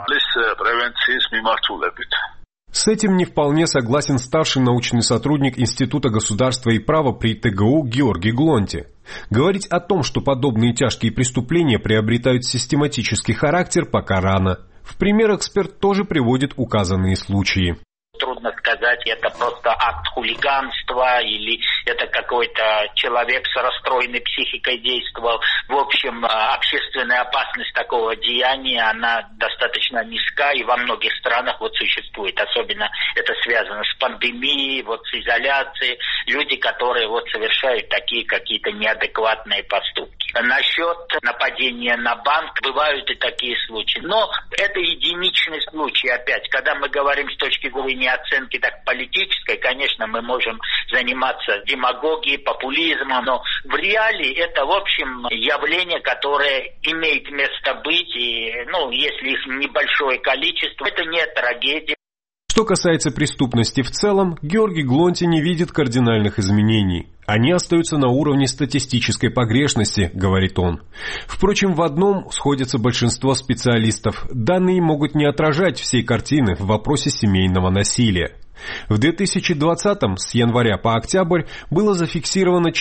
С этим не вполне согласен старший научный сотрудник Института государства и права при ТГУ Георгий Глонти. Говорить о том, что подобные тяжкие преступления приобретают систематический характер, пока рано. В пример эксперт тоже приводит указанные случаи. Трудно сказать, это просто акт хулиганства или это какой-то человек с расстроенной психикой действовал. В общем, общественная опасность такого деяния, она достаточно низка и во многих странах вот существует. Особенно это связано с пандемией, вот с изоляцией. Люди, которые вот совершают такие какие-то неадекватные поступки. Насчет нападения на банк, бывают и такие случаи. Но это единичный случай опять. Когда мы говорим с точки зрения оценки так политической, конечно, мы можем заниматься демагогией, популизмом, но в реалии это, в общем, явление, которое имеет место быть, и, если их небольшое количество, это не трагедия. Что касается преступности в целом, Георгий Глонти не видит кардинальных изменений. Они остаются на уровне статистической погрешности, говорит он. Впрочем, в одном сходятся большинство специалистов. Данные могут не отражать всей картины в вопросе семейного насилия. В 2020-м с января по октябрь было зафиксировано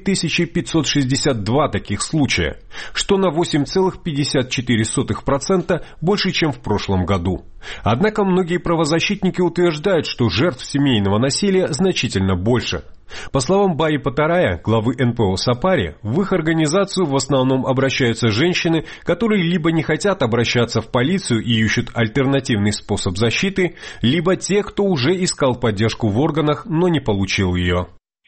4562 таких случая, что на 8,54% больше, чем в прошлом году. Однако многие правозащитники утверждают, что жертв семейного насилия значительно больше. По словам Бари Патарая, главы НПО «Сапари», в их организацию в основном обращаются женщины, которые либо не хотят обращаться в полицию и ищут альтернативный способ защиты, либо те, кто уже искал поддержку в органах, но не получил ее.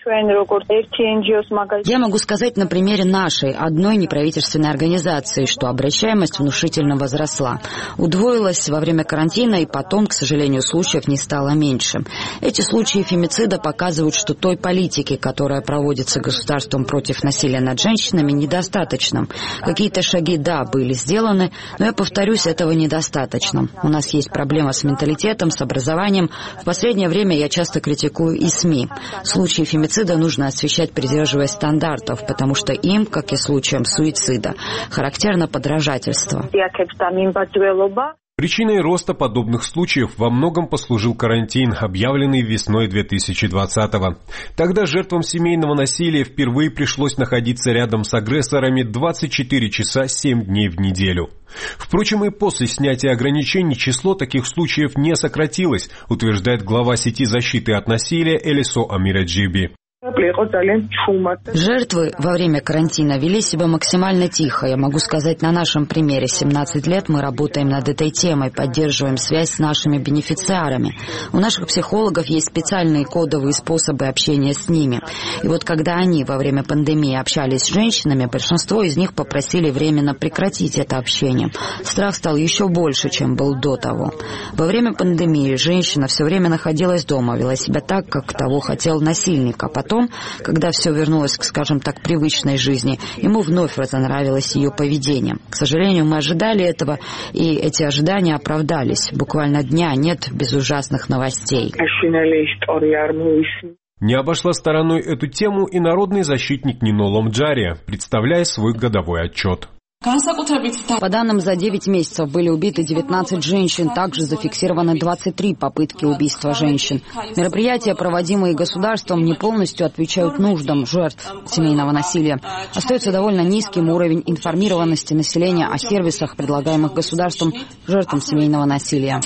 Я могу сказать на примере нашей, одной неправительственной организации, что обращаемость внушительно возросла. Удвоилась во время карантина, и потом, к сожалению, случаев не стало меньше. Эти случаи фемицида показывают, что той политики, которая проводится государством против насилия над женщинами, недостаточно. Какие-то шаги, да, были сделаны, но я повторюсь, этого недостаточно. У нас есть проблема с менталитетом, с образованием. В последнее время я часто критикую и СМИ. Случаи фемицида нужно освещать, придерживаясь стандартов, потому что им, как и случаям суицида, характерно подражательство. Причиной роста подобных случаев во многом послужил карантин, объявленный весной 2020-го. Тогда жертвам семейного насилия впервые пришлось находиться рядом с агрессорами 24 часа 7 дней в неделю. Впрочем, и после снятия ограничений число таких случаев не сократилось, утверждает глава сети защиты от насилия Элисо Амираджиби. Жертвы во время карантина вели себя максимально тихо. Я могу сказать на нашем примере. 17 лет мы работаем над этой темой, поддерживаем связь с нашими бенефициарами. У наших психологов есть специальные кодовые способы общения с ними. И вот когда они во время пандемии общались с женщинами, большинство из них попросили временно прекратить это общение. Страх стал еще больше, чем был до того. Во время пандемии женщина все время находилась дома, вела себя так, как того хотел насильник, а потом, когда все вернулось к, скажем так, привычной жизни, ему вновь разонравилось ее поведение. К сожалению, мы ожидали этого, и эти ожидания оправдались. Буквально дня нет без ужасных новостей. Не обошла стороной эту тему и народный защитник Нино Ломджария, представляя свой годовой отчет. По данным, за 9 месяцев были убиты 19 женщин, также зафиксированы 23 попытки убийства женщин. Мероприятия, проводимые государством, не полностью отвечают нуждам жертв семейного насилия. Остается довольно низким уровень информированности населения о сервисах, предлагаемых государством жертвам семейного насилия.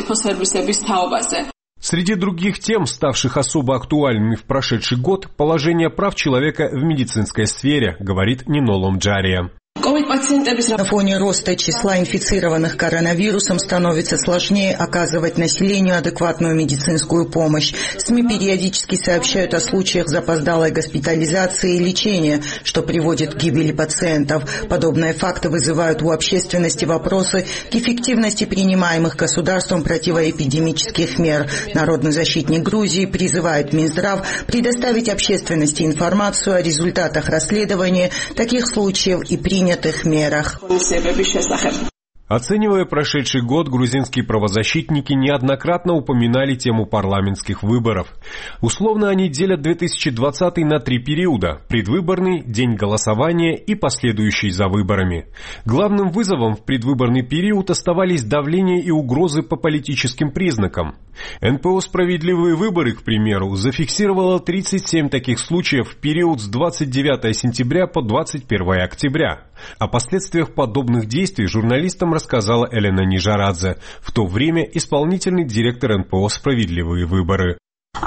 Среди других тем, ставших особо актуальными в прошедший год, положение прав человека в медицинской сфере, говорит Нино Ломджария. На фоне роста числа инфицированных коронавирусом становится сложнее оказывать населению адекватную медицинскую помощь. СМИ периодически сообщают о случаях запоздалой госпитализации и лечения, что приводит к гибели пациентов. Подобные факты вызывают у общественности вопросы к эффективности принимаемых государством противоэпидемических мер. Народный защитник Грузии призывает Минздрав предоставить общественности информацию о результатах расследования таких случаев и принятых мерах. Оценивая прошедший год, грузинские правозащитники неоднократно упоминали тему парламентских выборов. Условно они делят 2020 на 3 периода – предвыборный, день голосования и последующий за выборами. Главным вызовом в предвыборный период оставались давление и угрозы по политическим признакам. НПО «Справедливые выборы», к примеру, зафиксировало 37 таких случаев в период с 29 сентября по 21 октября. О последствиях подобных действий журналистам рассказала Элена Нижарадзе, в то время исполнительный директор НПО «Справедливые выборы».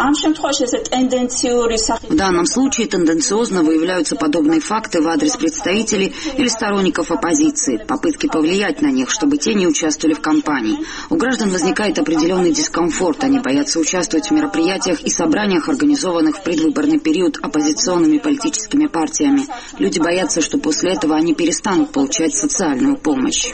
В данном случае тенденциозно выявляются подобные факты в адрес представителей или сторонников оппозиции, попытки повлиять на них, чтобы те не участвовали в кампании. У граждан возникает определенный дискомфорт, они боятся участвовать в мероприятиях и собраниях, организованных в предвыборный период оппозиционными политическими партиями. Люди боятся, что после этого они перестанут получать социальную помощь.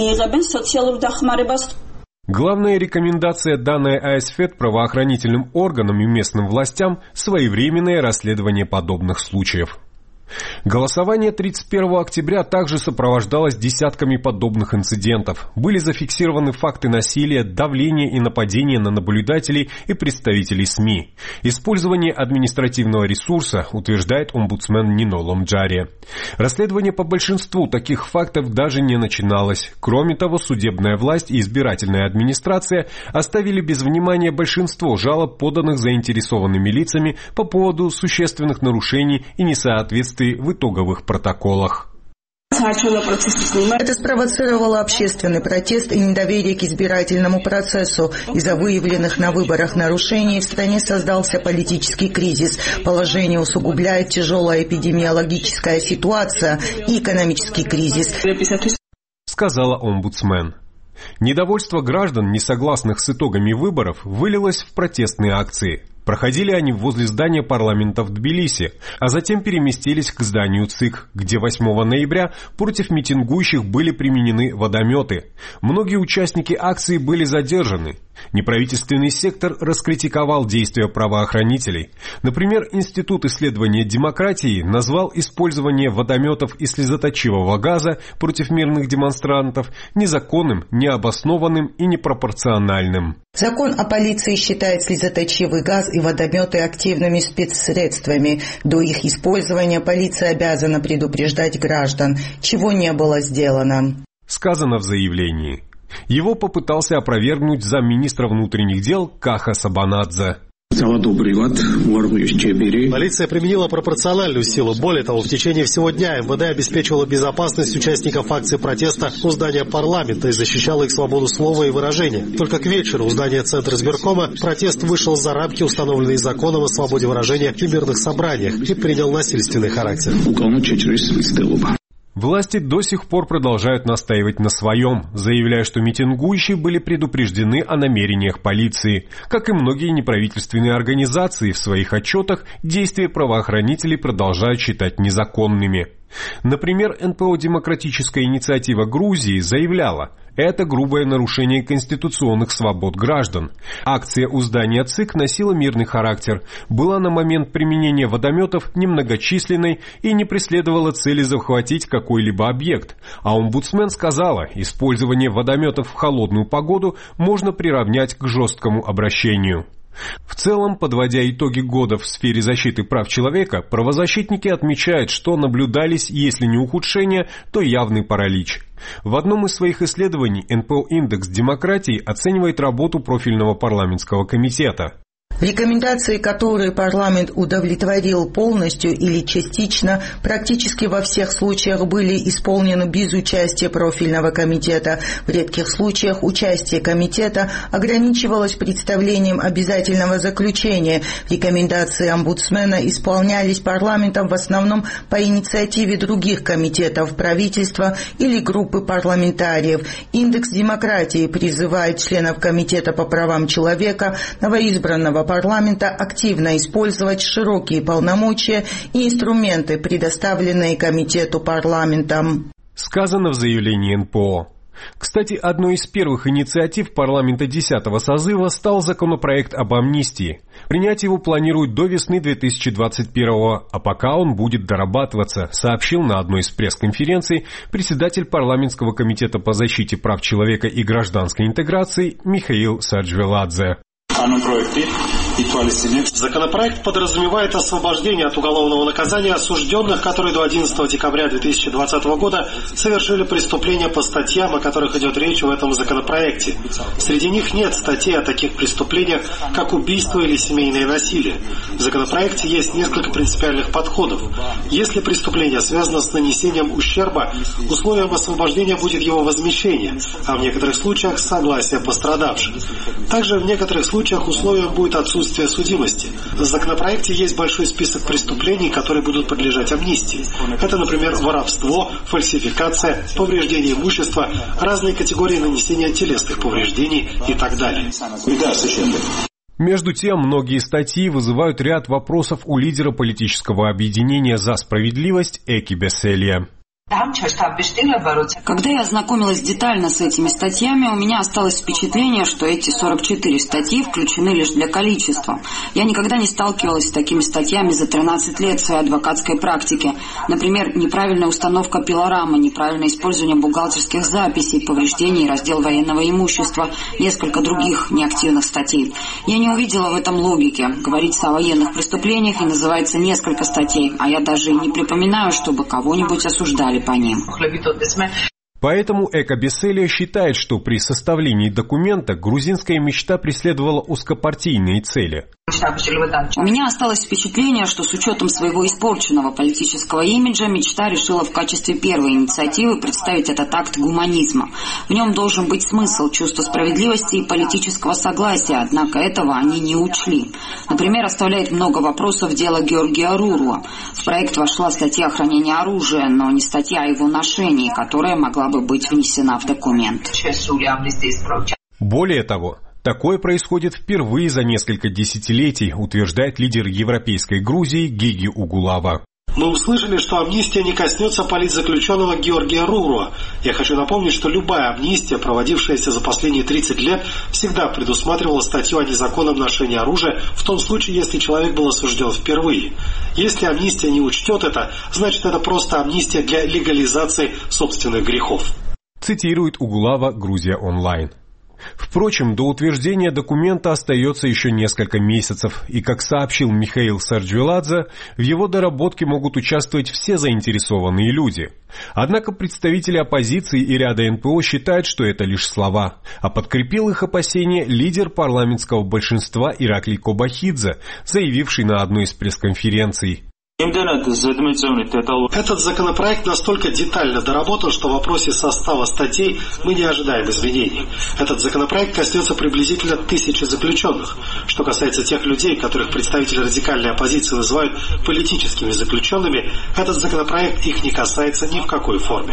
Главная рекомендация, данная АСФЭД правоохранительным органам и местным властям – своевременное расследование подобных случаев. Голосование 31 октября также сопровождалось десятками подобных инцидентов. Были зафиксированы факты насилия, давления и нападения на наблюдателей и представителей СМИ. Использование административного ресурса, утверждает омбудсмен Нино Ломджари. Расследование по большинству таких фактов даже не начиналось. Кроме того, судебная власть и избирательная администрация оставили без внимания большинство жалоб, поданных заинтересованными лицами по поводу существенных нарушений и несоответствий в итоговых протоколах. Это спровоцировало общественный протест и недоверие к избирательному процессу. Из-за выявленных на выборах нарушений в стране создался политический кризис. Положение усугубляет тяжелая эпидемиологическая ситуация и экономический кризис, сказала омбудсмен. Недовольство граждан, несогласных с итогами выборов, вылилось в протестные акции. Проходили они возле здания парламента в Тбилиси, а затем переместились к зданию ЦИК, где 8 ноября против митингующих были применены водометы. Многие участники акции были задержаны. Неправительственный сектор раскритиковал действия правоохранителей. Например, Институт исследования демократии назвал использование водометов и слезоточивого газа против мирных демонстрантов незаконным, необоснованным и непропорциональным. Закон о полиции считает слезоточивый газ и водометы активными спецсредствами. До их использования полиция обязана предупреждать граждан, чего не было сделано, сказано в заявлении. Его попытался опровергнуть замминистра внутренних дел Каха Сабанадзе. Полиция применила пропорциональную силу. Более того, в течение всего дня МВД обеспечивала безопасность участников акции протеста у здания парламента и защищала их свободу слова и выражения. Только к вечеру у здания Центра избиркома протест вышел за рамки, установленные законом о свободе выражения и мирных собраниях, и принял насильственный характер. Власти до сих пор продолжают настаивать на своем, заявляя, что митингующие были предупреждены о намерениях полиции. Как и многие неправительственные организации, в своих отчетах действия правоохранителей продолжают считать незаконными. Например, НПО «Демократическая инициатива Грузии» заявляла, это грубое нарушение конституционных свобод граждан. Акция у здания ЦИК носила мирный характер, была на момент применения водометов немногочисленной и не преследовала цели захватить какой-либо объект. А омбудсмен сказала, использование водометов в холодную погоду можно приравнять к жесткому обращению. В целом, подводя итоги года в сфере защиты прав человека, правозащитники отмечают, что наблюдались, если не ухудшения, то явный паралич. В одном из своих исследований НПО «Индекс демократии» оценивает работу профильного парламентского комитета. Рекомендации, которые парламент удовлетворил полностью или частично, практически во всех случаях были исполнены без участия профильного комитета. В редких случаях участие комитета ограничивалось представлением обязательного заключения. Рекомендации омбудсмена исполнялись парламентом в основном по инициативе других комитетов правительства или группы парламентариев. Индекс демократии призывает членов комитета по правам человека новоизбранного парламента активно использовать широкие полномочия и инструменты, предоставленные комитету парламентом. Сказано в заявлении НПО. Кстати, одной из первых инициатив парламента 10-го созыва стал законопроект об амнистии. Принять его планируют до весны 2021-го, а пока он будет дорабатываться, сообщил на одной из пресс-конференций председатель парламентского комитета по защите прав человека и гражданской интеграции Михаил Саджвеладзе. Законопроект подразумевает освобождение от уголовного наказания осужденных, которые до 11 декабря 2020 года совершили преступления по статьям, о которых идет речь в этом законопроекте. Среди них нет статей о таких преступлениях, как убийство или семейное насилие. В законопроекте есть несколько принципиальных подходов. Если преступление связано с нанесением ущерба, условием освобождения будет его возмещение, а в некоторых случаях согласие пострадавших. Также в некоторых случаях условием будет отсутствие судимости. В законопроекте есть большой список преступлений, которые будут подлежать амнистии. Это, например, воровство, фальсификация, повреждение имущества, разные категории нанесения телесных повреждений и так далее. Между тем, многие статьи вызывают ряд вопросов у лидера политического объединения «За справедливость» Эки Беселия. Когда я ознакомилась детально с этими статьями, у меня осталось впечатление, что эти 44 статьи включены лишь для количества. Я никогда не сталкивалась с такими статьями за 13 лет своей адвокатской практики. Например, неправильная установка пилорамы, неправильное использование бухгалтерских записей, повреждений, раздел военного имущества, несколько других неактивных статей. Я не увидела в этом логики. Говорится о военных преступлениях и называется несколько статей, а я даже и не припоминаю, чтобы кого-нибудь осуждали по ним. Поэтому Эка Беселия считает, что при составлении документа грузинская мечта преследовала узкопартийные цели. У меня осталось впечатление, что с учетом своего испорченного политического имиджа мечта решила в качестве первой инициативы представить этот акт гуманизма. В нем должен быть смысл, чувство справедливости и политического согласия, однако этого они не учли. Например, оставляет много вопросов дело Георгия Руруа. В проект вошла статья о хранении оружия, но не статья о его ношении, которая могла бы быть внесена в документ. Более того, такое происходит впервые за несколько десятилетий, утверждает лидер европейской Грузии Гиги Угулава. Мы услышали, что амнистия не коснется политзаключенного Георгия Руруа. Я хочу напомнить, что любая амнистия, проводившаяся за последние 30 лет, всегда предусматривала статью о незаконном ношении оружия в том случае, если человек был осужден впервые. Если амнистия не учтет это, значит это просто амнистия для легализации собственных грехов. Цитирует Угулава «Грузия онлайн». Впрочем, до утверждения документа остается еще несколько месяцев, и, как сообщил Михаил Саджвеладзе, в его доработке могут участвовать все заинтересованные люди. Однако представители оппозиции и ряда НПО считают, что это лишь слова, а подкрепил их опасения лидер парламентского большинства Ираклий Кобахидзе, заявивший на одной из пресс-конференций. Этот законопроект настолько детально доработан, что в вопросе состава статей мы не ожидаем изменений. Этот законопроект коснется приблизительно 1000 заключенных. Что касается тех людей, которых представители радикальной оппозиции называют политическими заключенными, этот законопроект их не касается ни в какой форме.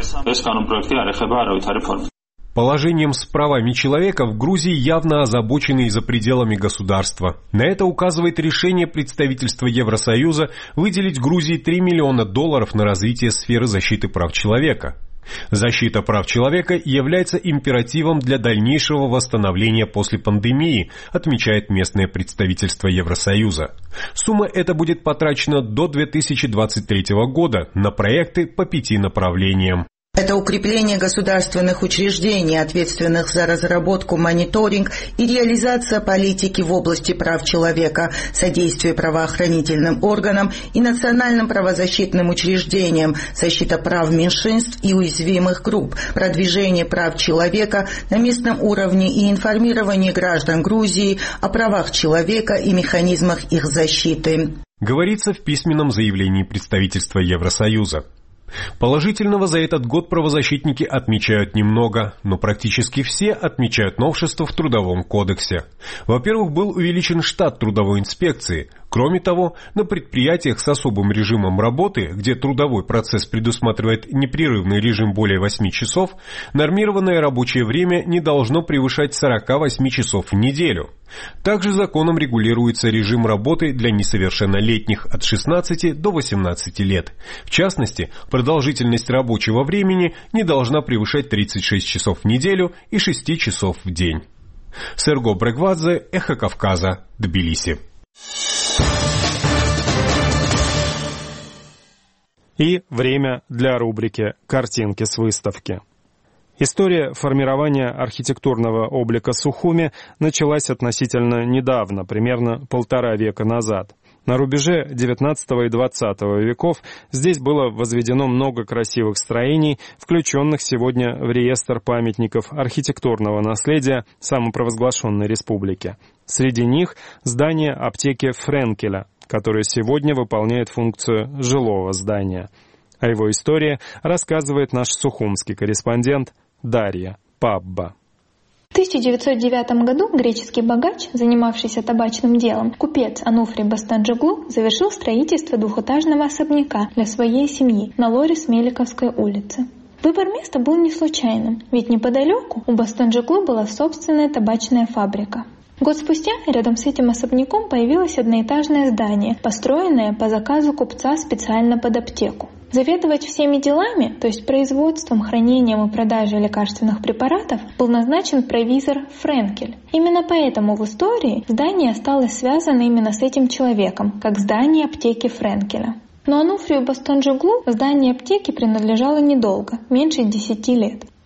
Положением с правами человека в Грузии явно озабочены и за пределами государства. На это указывает решение представительства Евросоюза выделить Грузии $3 миллиона на развитие сферы защиты прав человека. Защита прав человека является императивом для дальнейшего восстановления после пандемии, отмечает местное представительство Евросоюза. Сумма эта будет потрачена до 2023 года на проекты по 5 направлениям. Это укрепление государственных учреждений, ответственных за разработку, мониторинг и реализация политики в области прав человека, содействие правоохранительным органам и национальным правозащитным учреждениям, защита прав меньшинств и уязвимых групп, продвижение прав человека на местном уровне и информирование граждан Грузии о правах человека и механизмах их защиты. Говорится в письменном заявлении представительства Евросоюза. Положительного за этот год правозащитники отмечают немного, но практически все отмечают новшества в Трудовом кодексе. Во-первых, был увеличен штат трудовой инспекции. Кроме того, на предприятиях с особым режимом работы, где трудовой процесс предусматривает непрерывный режим более 8 часов, нормированное рабочее время не должно превышать 48 часов в неделю. Также законом регулируется режим работы для несовершеннолетних от 16 до 18 лет. В частности, продолжительность рабочего времени не должна превышать 36 часов в неделю и 6 часов в день. Серго Брегвадзе, Эхо Кавказа, Тбилиси. И время для рубрики «Картинки с выставки». История формирования архитектурного облика Сухуми началась относительно недавно, примерно 1,5 века назад. На рубеже XIX и XX веков здесь было возведено много красивых строений, включенных сегодня в реестр памятников архитектурного наследия самопровозглашенной республики. Среди них здание аптеки Френкеля, которое сегодня выполняет функцию жилого здания. О его истории рассказывает наш сухумский корреспондент Дарья Пабба. В 1909 году греческий богач, занимавшийся табачным делом, купец Ануфрий Бастанджоглу, завершил строительство двухэтажного особняка для своей семьи на Лорис-Меликовской улице. Выбор места был не случайным, ведь неподалеку у Бастанджоглу была собственная табачная фабрика. Год спустя рядом с этим особняком появилось одноэтажное здание, построенное по заказу купца специально под аптеку. Заведовать всеми делами, то есть производством, хранением и продажей лекарственных препаратов, был назначен провизор Френкель. Именно поэтому в истории здание осталось связано именно с этим человеком, как здание аптеки Френкеля. Но Ануфрию Бастанджоглу здание аптеки принадлежало недолго, меньше 10 лет. В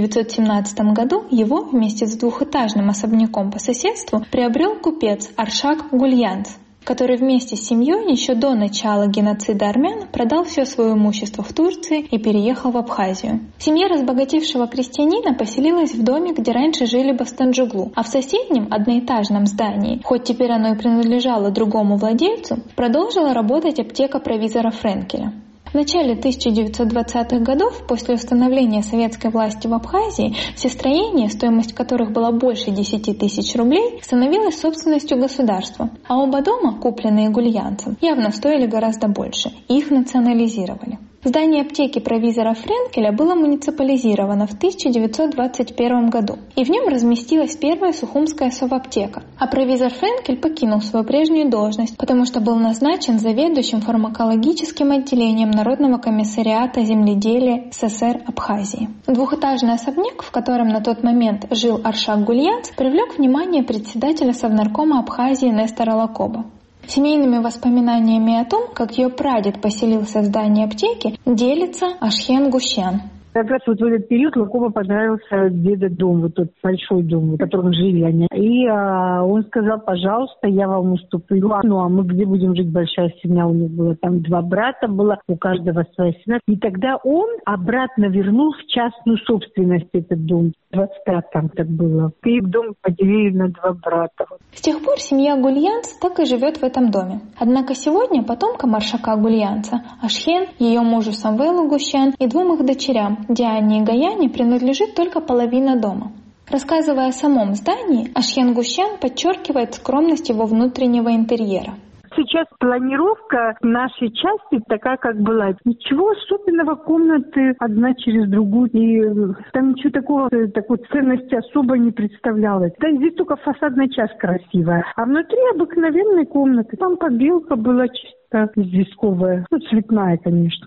1917 году его вместе с двухэтажным особняком по соседству приобрел купец Аршак Гульянц, который вместе с семьей еще до начала геноцида армян продал все свое имущество в Турции и переехал в Абхазию. Семья разбогатевшего крестьянина поселилась в доме, где раньше жили Бастанджоглу, а в соседнем одноэтажном здании, хоть теперь оно и принадлежало другому владельцу, продолжила работать аптека провизора Френкеля. В начале 1920-х годов, после установления советской власти в Абхазии, все строения, стоимость которых была больше 10 тысяч рублей, становилась собственностью государства, а оба дома, купленные гульянцем, явно стоили гораздо больше, и их национализировали. Здание аптеки провизора Френкеля было муниципализировано в 1921 году, и в нем разместилась первая сухумская соваптека. А провизор Френкель покинул свою прежнюю должность, потому что был назначен заведующим фармакологическим отделением Народного комиссариата земледелия СССР Абхазии. Двухэтажный особняк, в котором на тот момент жил Аршак Гульянц, привлек внимание председателя Совнаркома Абхазии Нестора Лакоба. Семейными воспоминаниями о том, как ее прадед поселился в здании аптеки, делится Ашхен Гущан. Как раз вот в этот период Лакоба понравился деда дом, вот тот большой дом, в котором жили они. И он сказал: пожалуйста, я вам уступлю. Ну, а мы где будем жить? Большая семья у них была. Там 2 брата было, у каждого своя семья. И тогда он обратно вернул в частную собственность этот дом. 25 там так было. И дом поделили на 2 брата. С тех пор семья Гульянц так и живет в этом доме. Однако сегодня потомкам Аршака Гульянца, Ашхен, ее мужу Самвелу Гущан и 2 их дочерям, Диане и Гаяне, принадлежит только половина дома. Рассказывая о самом здании, Ашхен Гущан подчеркивает скромность его внутреннего интерьера. Сейчас планировка нашей части такая, как была. Ничего особенного, комнаты одна через другую. И там ничего такой ценности особо не представлялось. Да, здесь только фасадная часть красивая. А внутри обыкновенные комнаты. Там побелка была чисто известковая. Ну, цветная, конечно.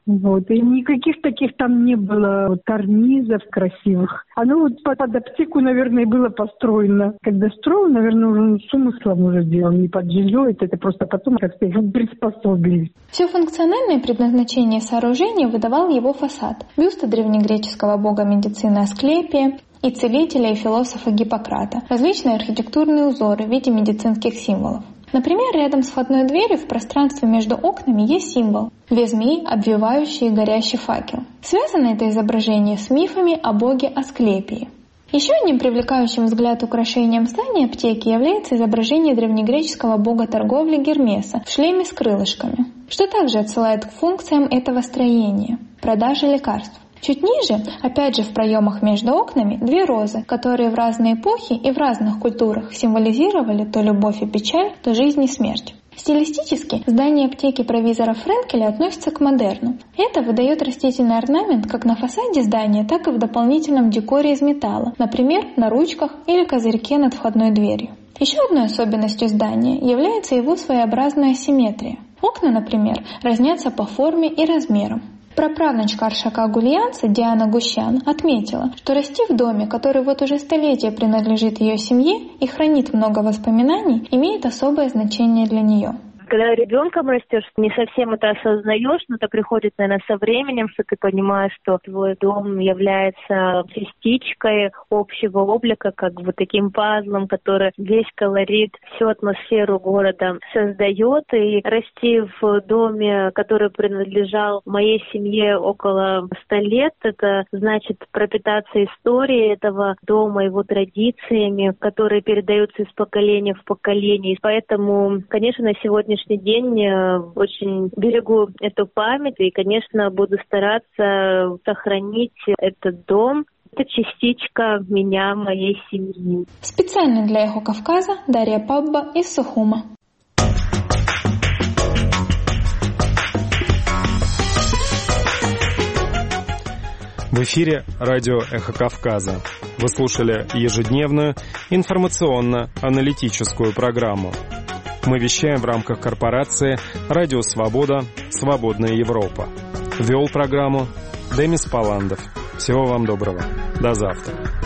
Вот. И никаких таких там не было карнизов красивых. Оно вот под аптеку, наверное, было построено. Когда строил, наверное, уже с умыслом уже делал, не под жилье. Это просто потом, как сказать, приспособились. Все функциональное предназначение сооружения выдавал его фасад. Бюсты древнегреческого бога медицины Асклепия и целителя и философа Гиппократа, различные архитектурные узоры в виде медицинских символов. Например, рядом с входной дверью в пространстве между окнами есть символ – две змеи, обвивающие горящий факел. Связано это изображение с мифами о боге Асклепии. Еще одним привлекающим взгляд украшением здания аптеки является изображение древнегреческого бога торговли Гермеса в шлеме с крылышками, что также отсылает к функциям этого строения – продаже лекарств. Чуть ниже, опять же в проемах между окнами, две розы, которые в разные эпохи и в разных культурах символизировали то любовь и печаль, то жизнь и смерть. Стилистически здание аптеки провизора Френкеля относится к модерну. Это выдает растительный орнамент как на фасаде здания, так и в дополнительном декоре из металла, например, на ручках или козырьке над входной дверью. Еще одной особенностью здания является его своеобразная асимметрия. Окна, например, разнятся по форме и размерам. Праправнучка Аршака Гульянца Диана Гущан отметила, что расти в доме, который вот уже столетия принадлежит ее семье и хранит много воспоминаний, имеет особое значение для нее. Когда ребенком растешь, не совсем это осознаешь, но это приходит, наверное, со временем, что ты понимаешь, что твой дом является частичкой общего облика, как бы таким пазлом, который весь колорит, всю атмосферу города создает. И расти в доме, который принадлежал моей семье около 100 лет, это значит пропитаться историей этого дома, его традициями, которые передаются из поколения в поколение. И поэтому, конечно, на сегодняшний день очень берегу эту память и, конечно, буду стараться сохранить этот дом. Это частичка меня, моей семьи. Специально для Эхо Кавказа Дарья Пабба из Сухума. В эфире радио «Эхо Кавказа». Вы слушали ежедневную информационно-аналитическую программу. Мы вещаем в рамках корпорации «Радио Свобода. Свободная Европа». Вел программу Демис Паландов. Всего вам доброго. До завтра.